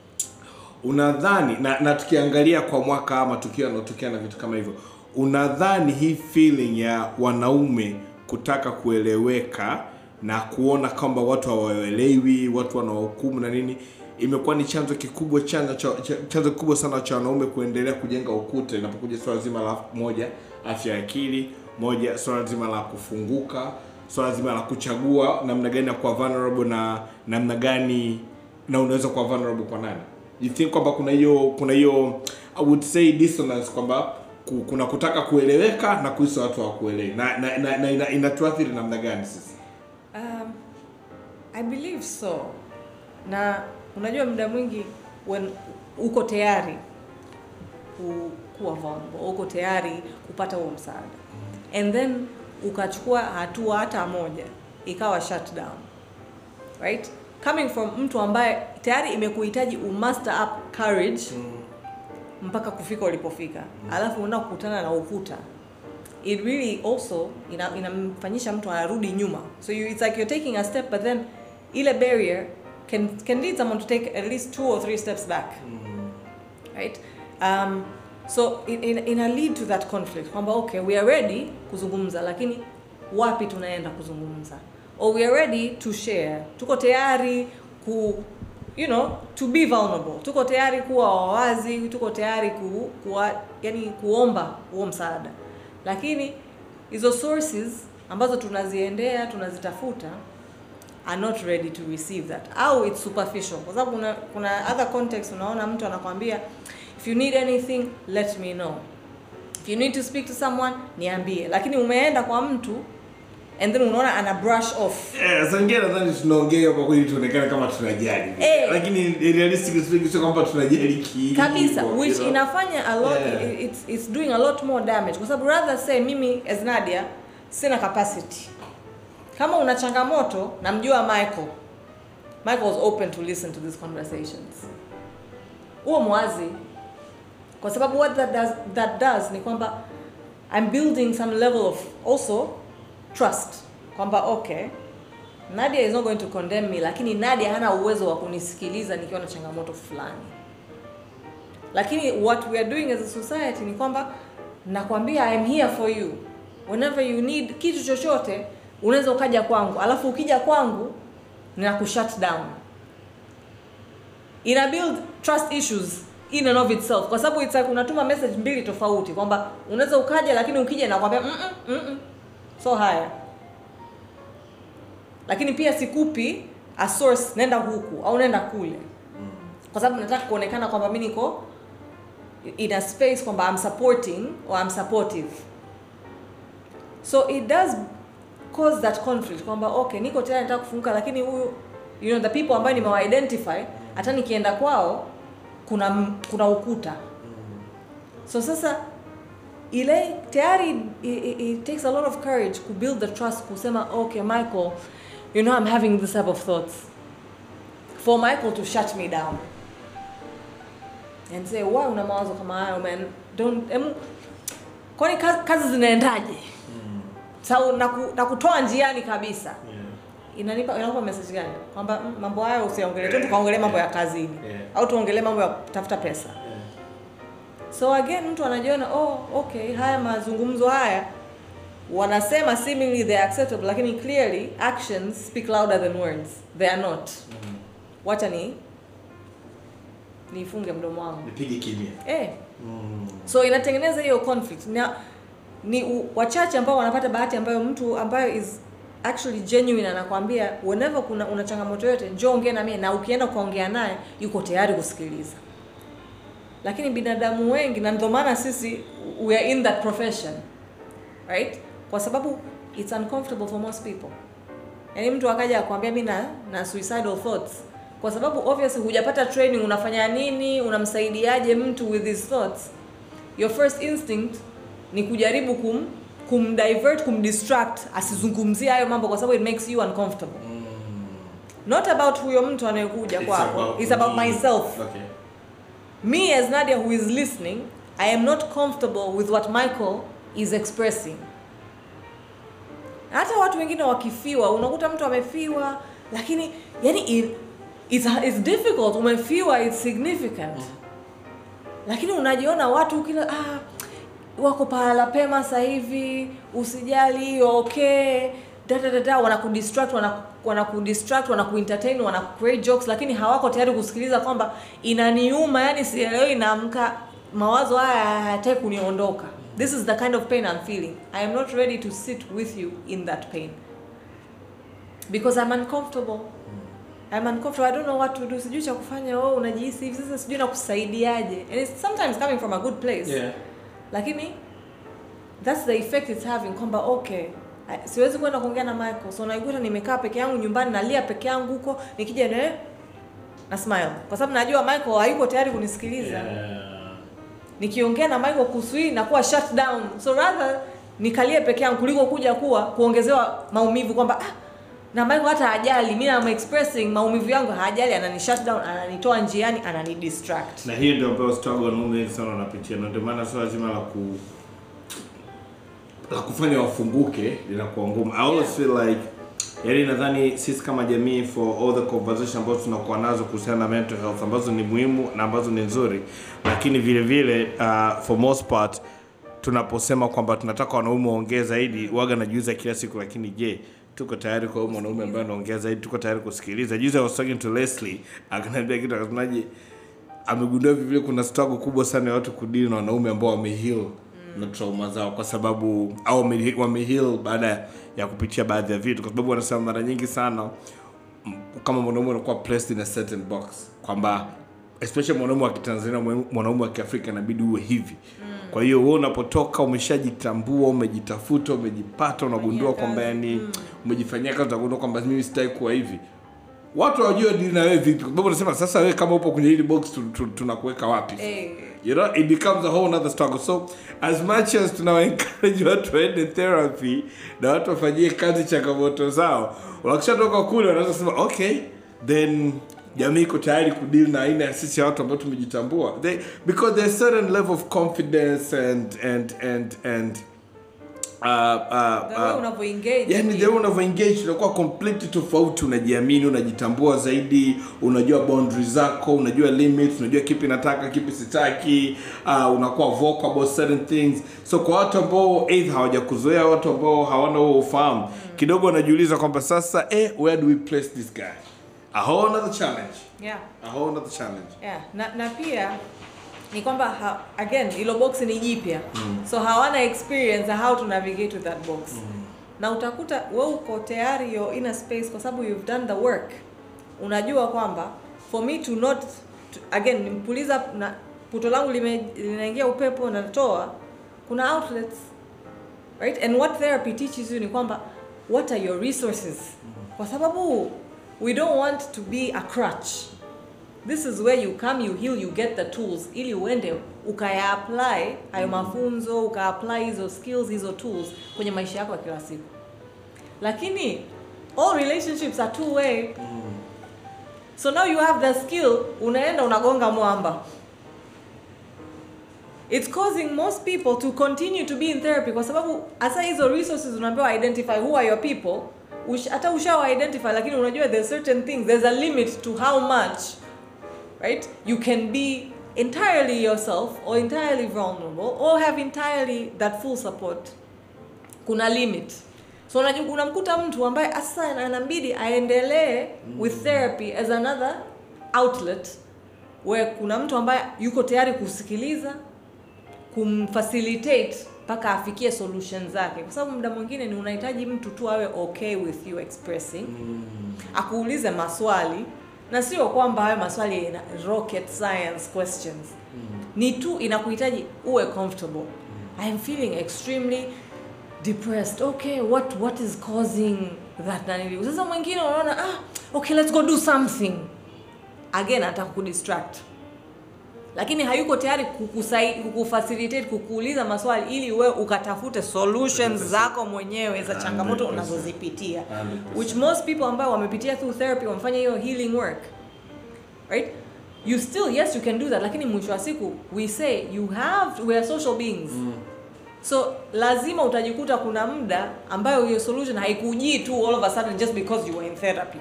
S2: Unadhani na tukiangalia kwa mwaka ama tukio yanotokea na vitu kama hivyo, unadhani hii feeling ya wanaume kutaka kueleweka na kuona kwamba watu hawaelewi, watu wanahukumu na nini, imekuwa ni chanzo kikubwa sana cha wanaume kuendelea kujenga ukuta inapokuja swala zima la moja, afya ya akili, moja swala zima la kufunguka, swala zima la kuchagua namna gani ya kuwa vulnerable na namna gani na unaweza kuwa vulnerable kwa nani? You think kwamba kuna hiyo I would say dissonance, kwamba kuna kutaka kueleweka na kuhisi watu hawakuelewi, na inatuathiri namna gani sisi?
S3: I believe so. Na unajua muda mwingi when uko tayari kuwa vulnerable, uko tayari kupata huo msaada, and then ukachukua hatua hata moja ikawa shut down, right? Coming from mtu ambaye tayari imekuhitaji master up courage mpaka kufika ulipofika, alafu unaenda kukutana na ukuta, it really also inamfanyisha mtu anarudi nyuma. So it's like you're taking a step, but then ile barrier can lead someone to take at least 2 or 3 steps back, right? So ina lead to that conflict, kwamba okay, we are ready kuzungumza, lakini wapi tunaenda kuzungumza? Or we are ready to share, tuko tayari to be vulnerable, tuko tayari kuwa wazi, tuko tayari kuomba huo msaada, lakini hizo sources ambazo tunaziendea, tunazitafuta are not ready to receive that, au it's superficial. Kwa sababu kuna other context, unaona mtu anakuambia if you need anything let me know, if you need to speak to someone niambie, lakini umeenda kwa mtu and then unaona ana brush off.
S2: Zangera nadhani tunaongea kwa kweli tuonekana kama tunajali, lakini realistic speaking sio kwamba tunajali
S3: kabisa, which inafanya a lot, it's doing a lot more damage, kwa sababu rather say mimi as Nadia sina capacity. Kama una changamoto, namjua Michael was open to listen to these conversations. Uwe mwazi, kwa sababu what that does ni kwamba I'm building some level of also trust, kwamba okay, Nadia is not going to condemn me, lakini Nadia hana uwezo wa kunisikiliza nikiwa na changamoto fulani. Lakini what we are doing as a society ni kwamba nakwambia I'm here for you, whenever you need kitu chochote unaweza ukaja kwangu, alafu ukija kwangu nina kushut down. Ina build trust issues in and of itself, kwa sababu it's like unatuma message mbili tofauti, kwamba unaweza ukaja lakini ukija nakwambia so haya, lakini pia sikupi a source nenda huku au nenda kule, kwa sababu nataka kuonekana kwamba mimi niko in a space kwamba I'm supporting or I'm supportive. So it does cause that conflict, kwamba okay, niko tayari nataka kufunguka, lakini huyu the people ambao nimewa-identify hata nikienda kwao kuna ukuta. So sasa ile tayari it takes a lot of courage to build the trust, kusema okay Michael, you know, I'm having this type of thoughts. For Michael to shut me down and say, why una mawazo kama hayo, man? Kwani kazi zinaendaje? Sawa, na kutoa njiani kabisa. Inakupa message gani? Kwamba mambo hayo usiongelee, tu tukaongelee mambo ya kazini. Au tuongelee mambo ya kutafuta pesa. So again, mtu anajiona, okay, haya mazungumzo haya wanasema seemingly they are acceptable, lakini clearly actions speak louder than words. They are not. Wacha nifunge mdomo wangu.
S2: Nipige kimya.
S3: So inatengeneza hiyo conflict. Ni wachache ambao wanapata bahati ambayo mtu ambayo is actually genuine anakuambia whenever una changamoto yote njoo ongea na mimi, na ukienda kuongea naye yuko tayari kusikiliza. Lakini binadamu wengi, na ndio maana sisi we are in that profession, right? Kwa sababu it's uncomfortable for most people. Yaani mtu akaja akwambia mimi na suicidal thoughts, kwa sababu obviously hujapata training unafanya nini, unamsaidiaje mtu with these thoughts. Your first instinct ni kujaribu kumdivert, kumdistract asizungumzie hayo mambo, kwa sababu it makes you uncomfortable. Not about huyo mtu anayekuja kwako, it's about myself.
S2: Okay.
S3: Me as Nadia who is listening, I am not comfortable with what Michael is expressing. Hata watu wengine wakifiwa, unakuta mtu amefiwa, lakini yani it's difficult. Umefiwa, it's significant. Lakini unajiona watu kila wako pahala pema sasa hivi, usijali, okay, wanakudistract, wanakuentertain, wanakucreate jokes, lakini hawako tayari kusikiliza kwamba inaniuma, yani sielewi, naamka mawazo haya hayataki kuniondoka. This is the kind of pain I'm feeling. I am not ready to sit with you in that pain. Because I'm uncomfortable. I don't know what to do. Sijui cha kufanya. Unajihisi hivi sasa, sijui nakusaidiaje. And it's sometimes coming from a good place.
S2: Yeah.
S3: Lakini that's the effect it's having. Kwamba okay, siwezi kwenda kuongea na Michael. So naikuta nimekaa peke yangu nyumbani, nalia peke yangu huko, nikija na smile. Kwa sababu najua Michael hayuko tayari kunisikiliza. Nikiongea na Michael kusui na kuwa shut down. So rather nikalie peke yangu kuliko kuja kuongezewa maumivu kwamba na Michael hata hajali, mimi am expressing maumivu yangu, hajali, anani shut down, ananitoa njiani, anani distract.
S2: Na hiyo ndio ambayo struggle wanaume wengi sana wanapitia, na ndio maana swala zima la kufanya wafunguke linakuwa ngumu. I always feel like yani nadhani sisi kama jamii, for all the conversation ambazo tunakuwa nazo kuhusiana na mental health ambazo ni muhimu na ambazo ni nzuri, lakini vile for most part tunaposema kwamba tunataka wanaume waongee zaidi, waga najiuliza kila siku, lakini je, tuko tayari kwa mwanaume ambaye anaongea zaidi? Tuko tayari kusikiliza? Juzi I was talking to Leslie, akaniambia kitu, akasemaje, amegundua vile kuna struggle kubwa sana ya watu kudili na wanaume ambao wameheal na trauma zao, kwa sababu au wameheal baada ya kupitia baadhi ya vitu, kwa sababu wanasema mara nyingi sana kama mwanaume anakuwa placed in a certain box, kwamba especially mwanaume wa Kitanzania, mwanaume wa Kiafrika inabidi uwe hivi. Kwa hiyo wewe unapotoka umeshajitambua, umejitafuta, umejipata, unagundua kwamba yani umejifanyia kazi, unagundua kwamba mimi sitaki kuwa hivi. Watu wajue dini na wewe vipi? Kwa sababu unasema sasa wewe kama upo kwenye hili box tunakuweka wapi? You know, it becomes a whole other struggle. So as much as encourage watu waende therapy na watu wafanyie kazi changamoto zao, wakishatoka kule wanaweza kusema okay, then jamii iko tayari kudeal na aina ya sisi watu ambao tumejitambua. Because there's certain level of confidence and the way
S3: unavyoengage,
S2: yani the way unavyoengage unakuwa completely tofauti. Unajiamini, unajitambua zaidi, unajua boundaries zako, unajua limits, unajua kipi nataka, kipi sitaki, unakuwa vocal about certain things. So kwa watu ambao either hawajakuzoea, watu ambao hawana huo ufahamu, kidogo wanajiuliza kwamba sasa where do we place this guy? A whole other challenge.
S3: Yeah.
S2: A whole other challenge.
S3: Yeah. Na pia ni kwamba again ilo box ni jipya. So hawana experience how to navigate with that box. Na utakuta wewe uko tayari you're in a space kwa sababu you've done the work. Unajua kwamba for me to not again nimpuliza na puto langu linaingia upepo na natoa, kuna outlets. Right? And what therapy teaches you ni kwamba what are your resources? Kwa sababu we don't want to be a crutch. This is where you come, you heal, you get the tools ili uende ukaya-apply hayo mafunzo, ukaya-apply hizo skills, hizo tools kwenye maisha yako ya kila siku. Lakini all relationships are two-way. So now you have the skill, unaenda unagonga mwamba. It's causing most people to continue to be in therapy kwa sababu asa hizo resources unaambiwa identify who are your people. Hata ushawa identify lakini unajua there's certain things, there's a limit to how much, right? You can be entirely yourself or entirely vulnerable or have entirely that full support. Kuna limit. So unamkuta mtu ambaye asa anabidi aendelee with therapy as another outlet where kuna mtu ambaye yuko tayari kusikiliza, kumfacilitate paka afikie solutions zake. Kwa sababu muda mwingine ni unahitaji mtu tu awe okay with you expressing. Akuulize maswali na sio kwamba hayo maswali yana rocket science questions. Ni tu inakuhitaji uwe comfortable. I am feeling extremely depressed. Okay, what is causing that? Sasa mwingine unaona okay, let's go do something. Again atakudistract. Lakini hayuko tayari kukufacilitate, kukuuliza maswali ili wewe ukatafute solutions zako mwenyewe za changamoto unazozipitia. Which most people ambao wamepitia through therapy wamfanya hiyo healing work. Right? You still, yes, you can do that, lakini mwisho wa siku we say we are social beings. So lazima utajikuta kuna muda ambayo hiyo solution haikujii tu all of a sudden just because you were in therapy.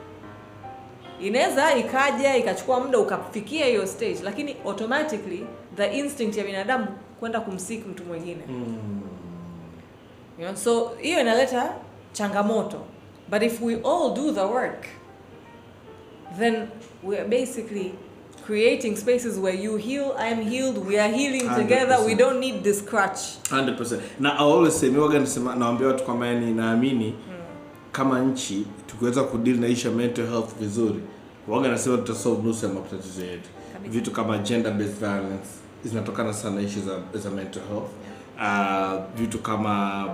S3: Inaweza ikaja ikachukua muda ukafikia hiyo stage, lakini automatically the instinct ya binadamu kwenda kumseek mtu mwingine. You know, so hiyo inaleta changamoto. But if we all do the work, then we are basically creating spaces where you heal, I am healed, we are healing 100%. Together. We don't need this crutch.
S2: 100%. Na I always say, naambia watu kwamba yani naamini kama nchi tukiweza kudeal na issue mental health vizuri, nasema tutasolve nusu ya matatizo yetu. Vitu kama gender based violence zinatokana sana issues za mental health. Vitu kama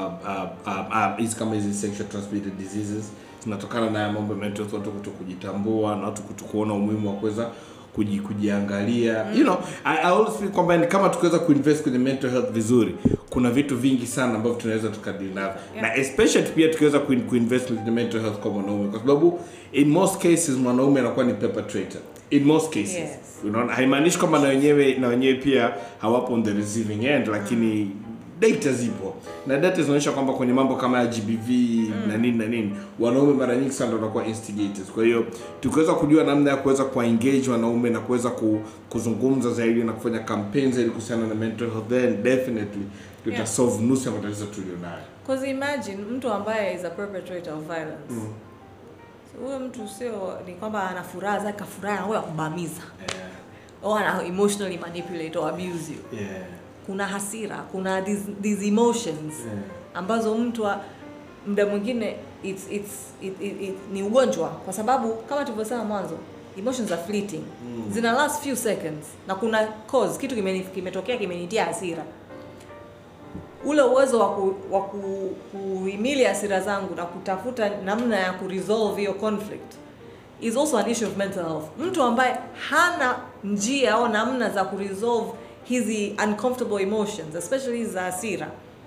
S2: hizi sexual transmitted diseases zinatokana na mambo mental health, watu kutokujitambua na watu kutokuona umuhimu wa kuweza kujiangalia. You know, I always feel kwamba kama tukiweza kuinvest kwenye mental health vizuri, kuna vitu vingi sana ambavyo tunaweza tukadili navyo. Na especially pia tukiweza kuinvest kwenye mental health kwa mwanaume, kwa sababu in most cases mwanaume anakuwa ni perpetrator. In most cases. Yes. You know, haimaanishi kwamba na wenyewe pia hawapo on the receiving end, lakini data zipo. Na data zinaonyesha kwamba kwenye mambo kama ya GBV na nini wanaume mara nyingi sana wanakuwa instigators. Kwa hiyo tukiweza kujua namna ya kuweza kuengage wanaume na kuweza kuzungumza zaidi na kufanya campaigns ili kuhusiana na mental health, then definitely tutasolve nusu ya matatizo tulionayo.
S3: Because imagine mtu ambaye is a perpetrator of violence. So huyo mtu sio ni kwamba ana furaha zake, furaha au kubamiza. Au ana emotionally manipulate or abuse you. Kuna hasira, kuna these emotions ambazo mtu muda mwingine ni ugonjwa, kwa sababu kama tulivyosema mwanzo, emotions are fleeting. Zina last few seconds na kuna cause, kitu kimetokea kimenitia hasira. Ule uwezo wa kuhimili hasira zangu na kutafuta namna ya kuresolve hiyo conflict is also an issue of mental health. Mtu ambaye hana njia au namna za kuresolve hizi uncomfortable emotions, especially za hasira,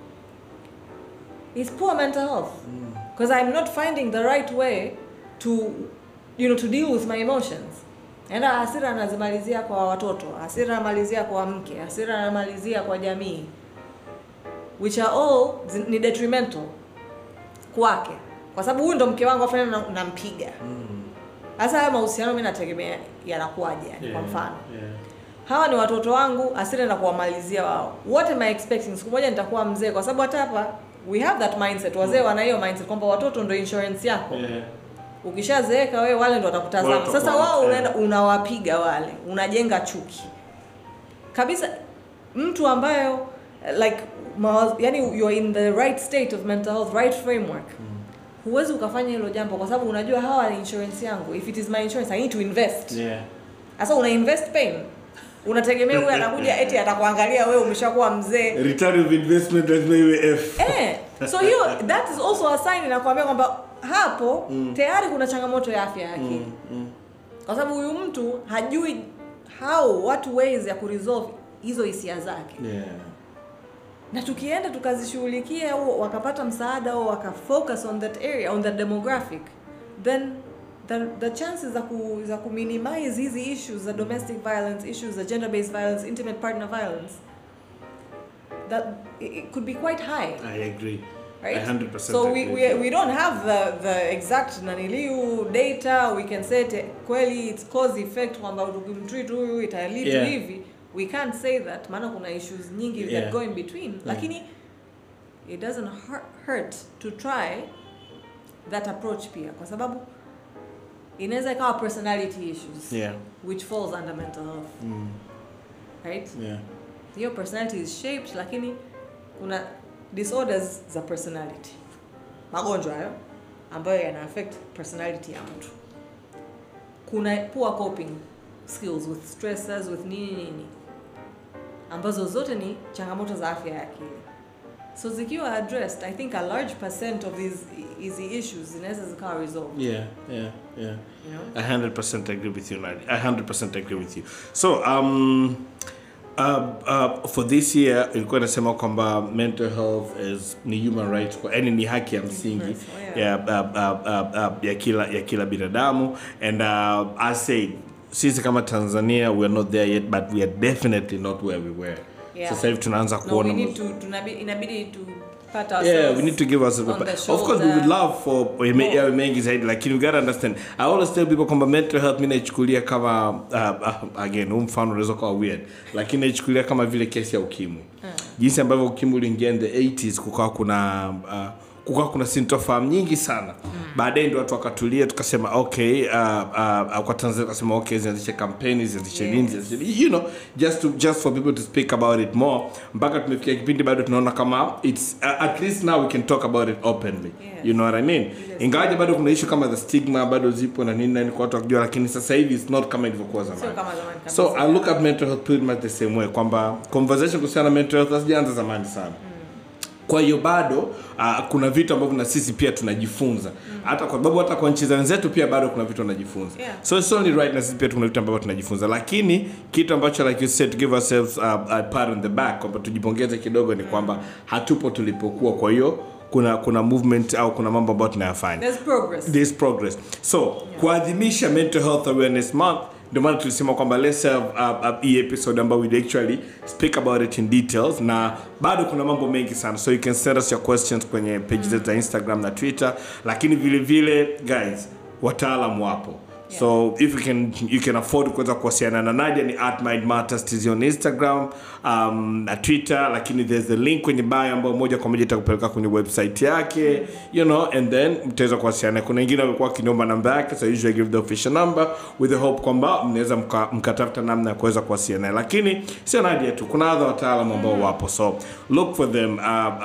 S3: is poor mental health. Because I'm not finding the right way to deal with my emotions. Enda hasira anazimalizia kwa watoto, hasira anamalizia kwa mke, hasira anamalizia kwa jamii, which are all ni detrimental kwake. Kwa sababu huyu ndo mke wangu afanya nampiga. Sasa haya mahusiano mimi nategemea yanakuaje kwa mfano. Hawa ni watoto wangu, hasira na kuwamalizia wao. What am I expecting? Siku moja nitakuwa mzee, kwa sababu hata hapa we have that mindset. Wazee wana hiyo mindset kwamba watoto ndio insurance yako. Ukishazeeka wewe wale ndio watakutazama. Sasa wao unaenda unawapiga wale, unajenga chuki. Kabisa mtu ambayo like yani you're in the right state of mental health, right framework. Huwezi ukafanya hilo jambo kwa sababu unajua hawa ni insurance yangu. If it is my insurance, I need to invest. Sasa una invest pain. Unategemea huyu anakuja eti atakuangalia wewe umeshakuwa mzee.
S2: Return of investment lazima iwe F.
S3: So hiyo that is also a sign inakwambia kwamba hapo tayari kuna changamoto ya afya ya akili. Kwa sababu huyu mtu hajui what ways ya kuresolve hizo hisia zake. na tukienda tukazishughulikia au wakapata msaada au wakafocus on that area, on that demographic, then the chances za ku minimize hizi issues za domestic violence, issues za gender based violence, intimate partner violence, that it could be quite high.
S2: I agree.
S3: Right?
S2: 100%.
S3: So we don't have the exact naniliu data. We can say kweli it's cause effect kwamba ukimtreat huyu italipi hivi. We can't say that, maana kuna issues nyingi that go in between. Lakini it doesn't hurt to try that approach pia, kwa sababu inaweza ikawa personality issues which falls under mental health. Right? Your personality is shaped, lakini kuna disorders za personality, magonjwa hayo ambayo yana affect personality ya mtu. Kuna poor coping skills with stressors, with nini ambazo zote ni changamoto za afya ya akili. So zikiwa addressed, I think a large percent of these easy issues zinaweza zikawa resolved.
S2: Yeah.
S3: You know?
S2: 100% agree with you, Nadia. 100% agree with you. So for this year ilikuwa nasema kwamba mental health is ni human right, kwa ni haki ya msingi ya kila binadamu, and I say sisi kama Tanzania we are not there yet, but we are definitely not where we were. Sasa hivi tunaanza kuona
S3: inabidi to pat ourselves.
S2: We need to give ourselves. Of course we would love for mengi zaidi, lakini we got to understand. I always tell people kwamba mental health mimi naichukulia kama again mfano unaweza kuwa weird, lakini naichukulia kama vile kesi ya ukimwi. Jinsi ambavyo ukimwi uliingia in the 80s kukawa kuna sintofahamu nyingi sana. Baadaye ndio watu wakatulia, tukasema okay, kwa Tanzania tukasema okay, zianzishe campaigns, zianzishe nini, you know, just for people to speak about it more. Mpaka tumefikia kipindi bado tunaona kama it's at least now we can talk about it openly. You know what I mean? Ingawaje bado kuna issue kama the stigma bado zipo na nini kwa watu wakijua, lakini sasa hivi it's not kama ilivyokuwa zamani. So I look at mental health pretty much the same way, kwamba conversation kuhusiana na mental health hazijaanza zamani sana. Kwa hiyo bado kuna vitu ambavyo na sisi pia tunajifunza. Hata kwa sababu hata kwa nchi za wenzetu pia bado kuna vitu tunajifunza. So it's only right na sisi pia kuna vitu ambavyo tunajifunza. Lakini kitu ambacho like you said, to give ourselves a pat on the back, kwamba tujipongeze kidogo, ni kwamba hatupo tulipokuwa. Kwa hiyo kuna movement au kuna mambo ambayo tunayafanya. There's progress. So kuadhimisha Mental Health Awareness Month, ndio maana tulisema kwamba let's have a episode ambayo we actually speak about it in details, na bado kuna mambo mengi sana. So you can send us your questions kwenye pages za Instagram na Twitter, lakini vile guys, wataalamu wapo. So if you can afford kuweza kuwasiliana na Nadia, ni @mindmatters on Instagram, na Twitter, lakini there's the link kwenye bio ambayo moja kwa moja itakupeleka kwenye website yake, you know, and then mtaweza kuwasiliana. Kuna wengine walikuwa kiniomba namba yake, so usually give the official number with the hope kwamba mnaweza mkatafuta namna ya kuweza kuwasiliana. Lakini sio Nadia tu, kuna other wataalamu ambao wapo, so look for them,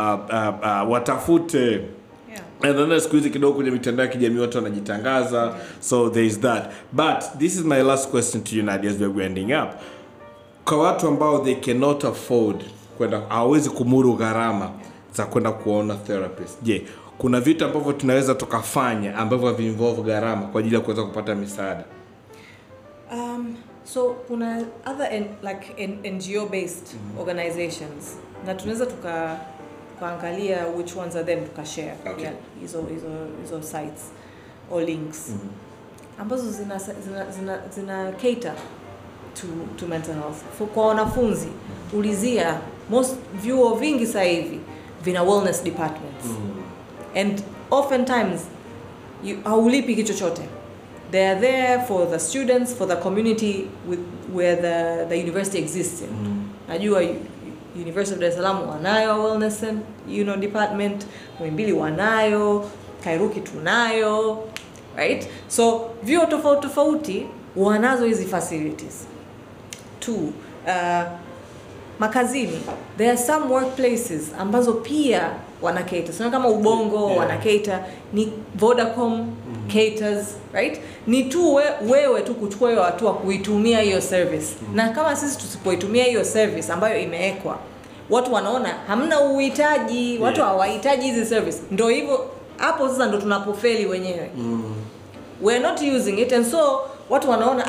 S2: watafute. And then siku hizi kidogo kwenye mitandao ya kijamii watu wanajitangaza. So there is that. But this is my last question to you, Nadia, as we're ending up. Kwa watu ambao they cannot afford kwenda, hawezi kumudu gharama za kwenda kuona therapist, je, kuna vitu ambavyo tunaweza tukafanya ambavyo vi-involve gharama kwa ajili ya kuweza kupata misaada?
S3: So kuna other NGO based organizations na tunaweza kuangalia which ones are them, tukashare hizo sites or links ambazo zina cater to mental health. Kwa wanafunzi, ulizia most vyuo vingi sasa hivi vina wellness departments, and oftentimes haulipi kitu chochote. They are there for the students, for the community where the university exists in. Najua University of Dar es Salaam wanayo wellness department, Muhimbili wanayo, Kairuki tunayo, right? So vyuo tofauti wanazo hizi facilities. Makazini, there are some workplaces ambazo pia wanakater. So kama Ubongo wanakater, ni Vodacom caters, right? Ni tu wewe tu kuchukua hiyo hatua kuitumia hiyo service. Na kama sisi tusipoitumia hiyo service ambayo imewekwa, watu wanaona hamna uhitaji, watu hawahitaji hizi service. Ndio hivyo, hapo sasa ndo tunapofeli wenyewe. We're not using it, and so watu wanaona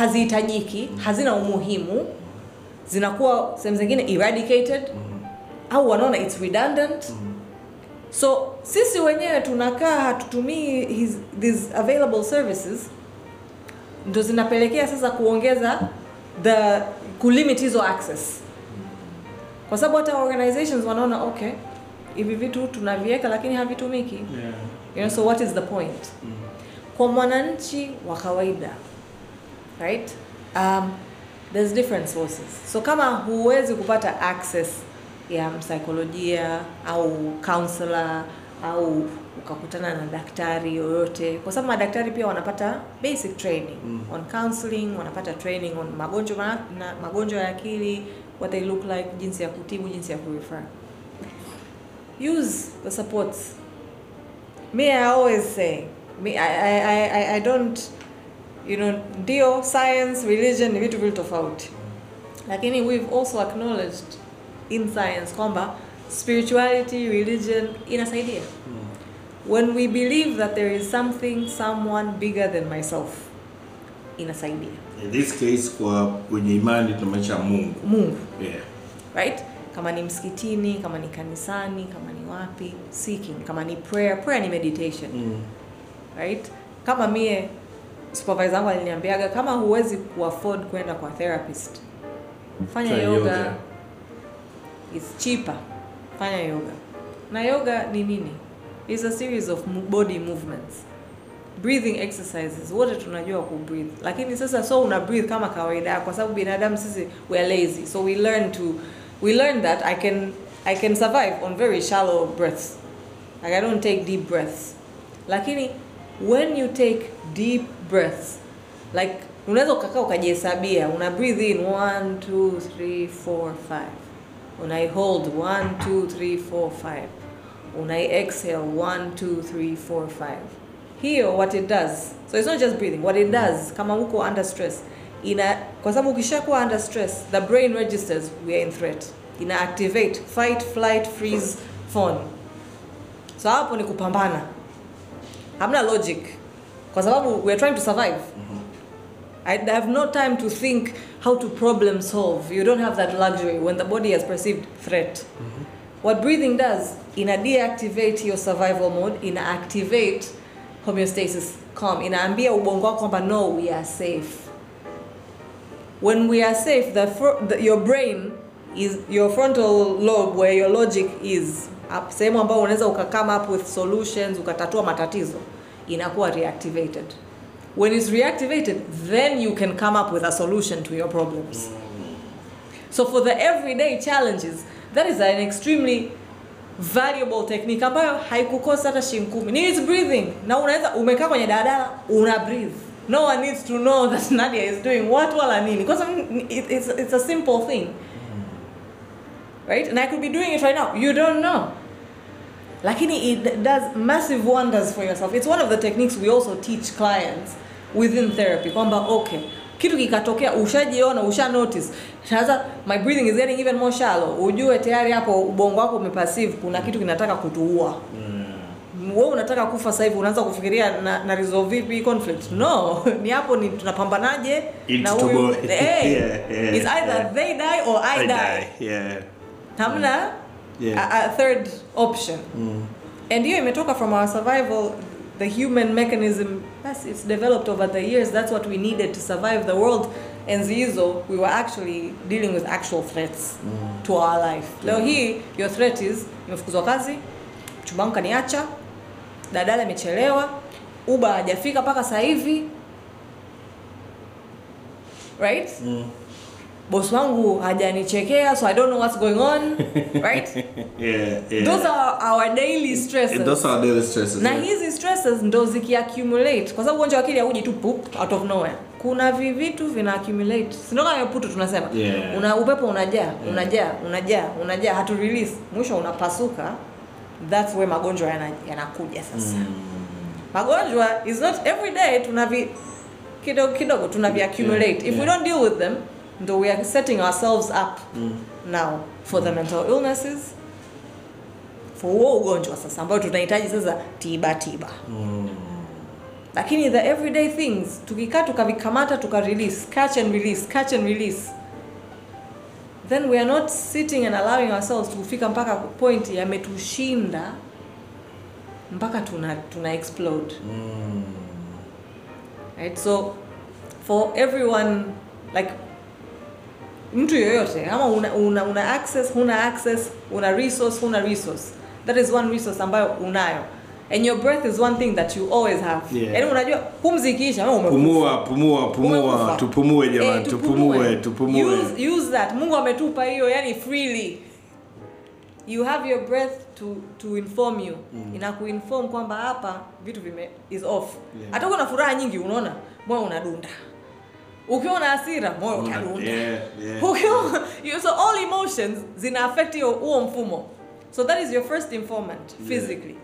S3: hazihitajiki, hazina umuhimu, zinakuwa sehemu zingine eradicated, au wanaona it's redundant. So sisi wenyewe tunakaa hatutumii these available services, ndo zinapelekea sasa kuongeza kulimit hizo access. Kwa sababu hata organizations wanaona okay, hivi vitu tunaviweka lakini havitumiki. You know, so what is the point? Kwa mwananchi wa kawaida, right? There's different sources. So kama huwezi kupata access ya msaikolojia au counselor au ukakutana na daktari yoyote, kwa sababu madaktari pia wanapata basic training on counseling, wanapata training on magonjwa ya akili, what they look like, jinsi ya kutibu, jinsi ya kurefer. Use the supports. Me, I always say, I don't, you know, ndio science, religion ni vitu vile tofauti. Lakini we've also acknowledged in science kwamba spirituality, religion inasaidia. When we believe that there is someone bigger than myself, inasaidia.
S2: In this case, kwa wenye imani tunamaanisha Mungu. Yeah.
S3: Right? Kama ni msikitini, kama ni kanisani, kama ni wapi, seeking, kama ni prayer ni meditation. Right? Kama mie supervisor wangu aliniambiaga kama huwezi kuafford kwenda kwa therapist, fanya yoga. It's cheaper. Fanya yoga. Na yoga ni nini? It's a series of body movements. Breathing exercises. Wote tunajua ku breathe. Lakini sasa so una breathe kama kawaida kwa sababu binadamu sisi we are lazy. So we learn that I can survive on very shallow breaths. Like I don't take deep breaths. Lakini when you take deep breaths, like unaweza ukakaa ukajihesabia, una breathe in 1 2 3 4 5. Unai hold 1 2 3 4 5. Unai exhale 1 2 3 4 5. Here what it does, so it's not just breathing, what it does kama uko under stress, kwa sababu ukishakuwa under stress, the brain registers we are in threat. Ina activate fight, flight, freeze, fawn. So hapo ni kupambana. Hamna logic. Kwa sababu we are trying to survive. I have no time to think how to problem solve. You don't have that luxury when the body has perceived threat. What breathing does, deactivate your survival mode, activate homeostasis, calm. Inaambia ubongo wako kwamba no, we are safe. When we are safe, your brain is your frontal lobe where your logic is. Sehemu ambao unaweza ukakama up with solutions, ukatatua matatizo, inakuwa reactivated. When it's reactivated, then you can come up with a solution to your problems. So for the everyday challenges, that is an extremely valuable technique ambayo haikukosa hata shilingi 10. It's breathing. Na unaweza umekaa kwenye daladala una breathe. No one needs to know that Nadia is doing what wala nini, because it's a simple thing. Right? And I could be doing it right now. You don't know. Lakini it does massive wonders for yourself. It's one of the techniques we also teach clients within therapy. Kwamba okay, kitu kikatokea, ushajiona, usha notice, sasa my breathing is getting even more shallow. Ujue tayari hapo ubongo wako umepassive, kuna kitu kinataka kutuua. Wewe unataka kufa sasa hivi, unaanza kufikiria na resolve vipi conflict. No, ni hapo ni tunapambanaje na huyu. It's either they die or I die.
S2: Yeah.
S3: Hamna a third option. And hiyo imetoka from our survival, the human mechanism. Yes, it's developed over the years. That's what we needed to survive the world. And Zizo, we were actually dealing with actual threats to our life. Leo hii, your threat is, nimefukuzwa kazi, chumba wangu kaniacha, dadala imechelewa, Uber hajafika mpaka sasa hivi. Right? Boss wangu hajanichekea, so I don't know what's going on. Right?
S2: Yeah.
S3: Those are our daily stresses.
S2: Those are daily stresses.
S3: Na hizi stresses ndo ziki-accumulate. Kwa sababu ugonjwa wa akili hauji tu poop out of nowhere. Kuna vitu vina-accumulate. Sio kama puto tunasema.
S2: Yeah.
S3: Upepo unajaa, hatu release. Mwisho unapasuka. That's where magonjwa yanakuja sasa. Magonjwa is not every day kidogo tunavi-accumulate. If we don't deal with them, though we are setting ourselves up now for the mental illnesses, for ugonjwa sasa ambao tunahitaji sasa tiba. Lakini the everyday things tukikaa tukavikamata tuka-release, catch and release, then we are not sitting and allowing ourselves to kufika mpaka point yametushinda mpaka tuna explode. Right? So for everyone, like mtu yoyote ama una access, huna access, una resource, that is one resource ambayo unayo. And your breath is one thing that you always have. Yaani unajua pumzi ikiisha
S2: pumua, tupumue jamani, tupumue.
S3: Use that. Mungu ametupa hiyo yani freely. You have your breath to inform you. Inakuinform kwamba hapa vitu is off. Hata uko na furaha nyingi unaona moyo unadunda. Ukiwa na hasira moyo unadunda. So all emotions zina affect huo mfumo. So that is your first informant physically.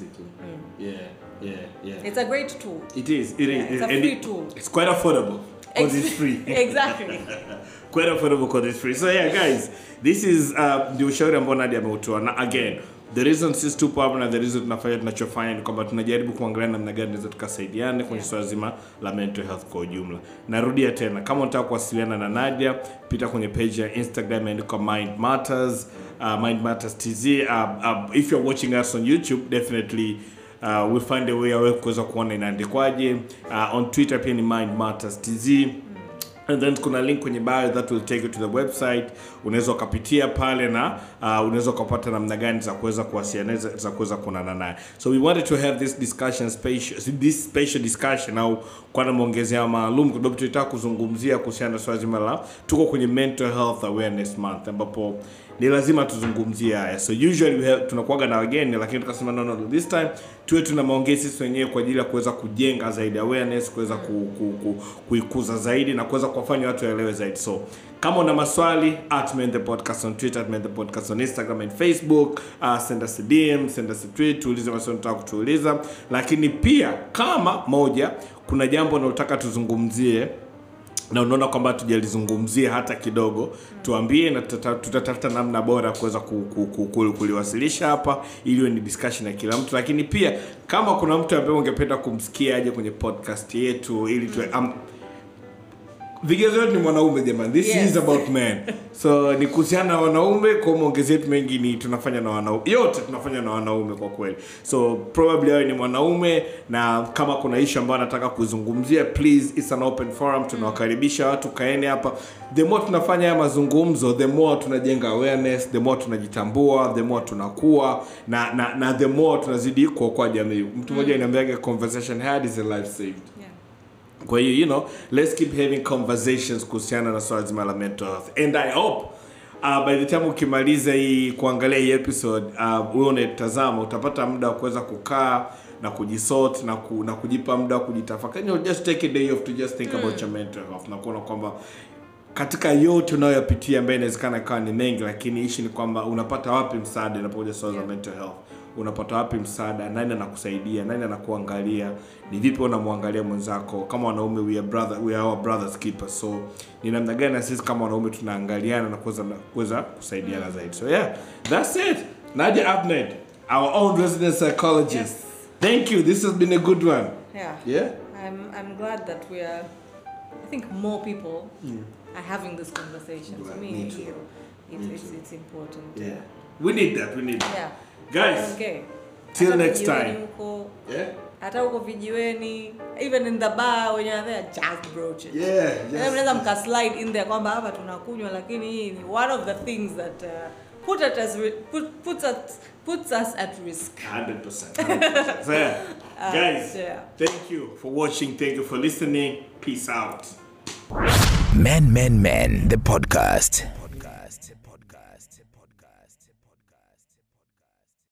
S3: Yeah. It's a great tool.
S2: It is.
S3: It's a free tool.
S2: It's quite affordable because it's free.
S3: Exactly.
S2: Quite affordable because it's free. So yeah, guys, this is the ushauri ambao Nadia ameutoa. Na again, the reason sisi tupo hapa na the reason tunafanya tunachofanya ni kwamba tunajaribu kuangalia namna gani tunaweza tukasaidiane kwenye swala zima la mental health kwa ujumla. Narudia tena, kama unataka kuwasiliana na Nadia, pita kwenye page ya Instagram and kwa Mind Matters, Mind Matters TZ. If you're watching us on YouTube, definitely we'll find a way ya kuweza kuona inaandikwaje. On Twitter pia ni Mind Matters TZ. And then kuna link kwenye bio that will take you to the website. Unaweza kupitia pale na unaweza kupata namna gani za kuweza kuwasiliana, za kuweza kuonana naye. So we wanted to have this special discussion au kwa maongezeo maalum kwa sababu tunataka kuzungumzia kuhusiana na swala zima la tuko kwenye mental health awareness month ambapo ni lazima tuzungumzie haya. So usually tunakuaga na wageni lakini tukasema no this time tuwe tuna maongezi sisi wenyewe kwa ajili ya kuweza kujenga zaidi awareness, kuweza kuikuza zaidi na kuweza kuwafanya watu waelewe zaidi. So kama una maswali @mendthepodcast on Twitter, @mendthepodcast on Instagram and Facebook, send us a DM, send us a tweet, tuulize maswali unataka kutuuliza. Lakini pia kama moja kuna jambo unalotaka tuzungumzie na unaona kwamba tujalizungumzia hata kidogo, tuambie na tutatafuta namna bora kuweza kuliwasilisha hapa ili ni discussion ya kila mtu. Lakini pia kama kuna mtu ambaye ungependa kumsikia aje kwenye podcast yetu ili vigezo yetu ni mwanaume jamani. This is about men. So ni kuhusiana na wanaume, kwa maongezi yetu mengi ni tunafanya na wanaume. Yote tunafanya na wanaume kwa kweli. So probably wewe ni mwanaume na kama kuna issue ambayo nataka kuzungumzia, please, it's an open forum. Tunawakaribisha watu kaeni hapa. The more tunafanya haya mazungumzo, the more tunajenga awareness, the more tunajitambua, the more tunakuwa na the more tunazidi kuokoa jamii. Mtu mmoja ananiambia conversation had is a life saved. Kwa hiyo, let's keep having conversations kuhusiana na swala zima la mental health. And I hope by the time ukimaliza hii kuangalia hii episode, wewe unatazama utapata muda wa kuweza kukaa na kujisort na kujipa muda wa kujitafakari. Just take a day off to just think about your mental health na kuona kwamba katika yote unayopitia ambayo inawezekana ikawa ni mengi, lakini ishi ni kwamba unapata wapi msaada unapokuja swala za mental health. Unapata wapi msaada, nani anakusaidia, nani anakuangalia, ni vipi unamwangalia mwenzako. Kama wanaume we are our brothers keepers. So ni namna gani sisi kama wanaume tunaangaliana na kuweza kusaidiana zaidi. So yeah, that's it. Nadia Ahmed, our own resident psychologist. Yes. Thank you. This has been a good one. Yeah.
S3: I'm glad that I think more people are having this conversation. To me it's important.
S2: Yeah. We need that.
S3: Yeah.
S2: Guys, till next time.
S3: Hata uko vijiweni, even in the bar when you're there, just broach it.
S2: Yeah.
S3: Mnaweza mkaslide in there kwamba hapa tunakunywa, lakini hii ni one of the things that puts us at risk.
S2: 100%. So yeah, guys, thank you for watching. Thank you for listening. Peace out.
S1: Men, the podcast.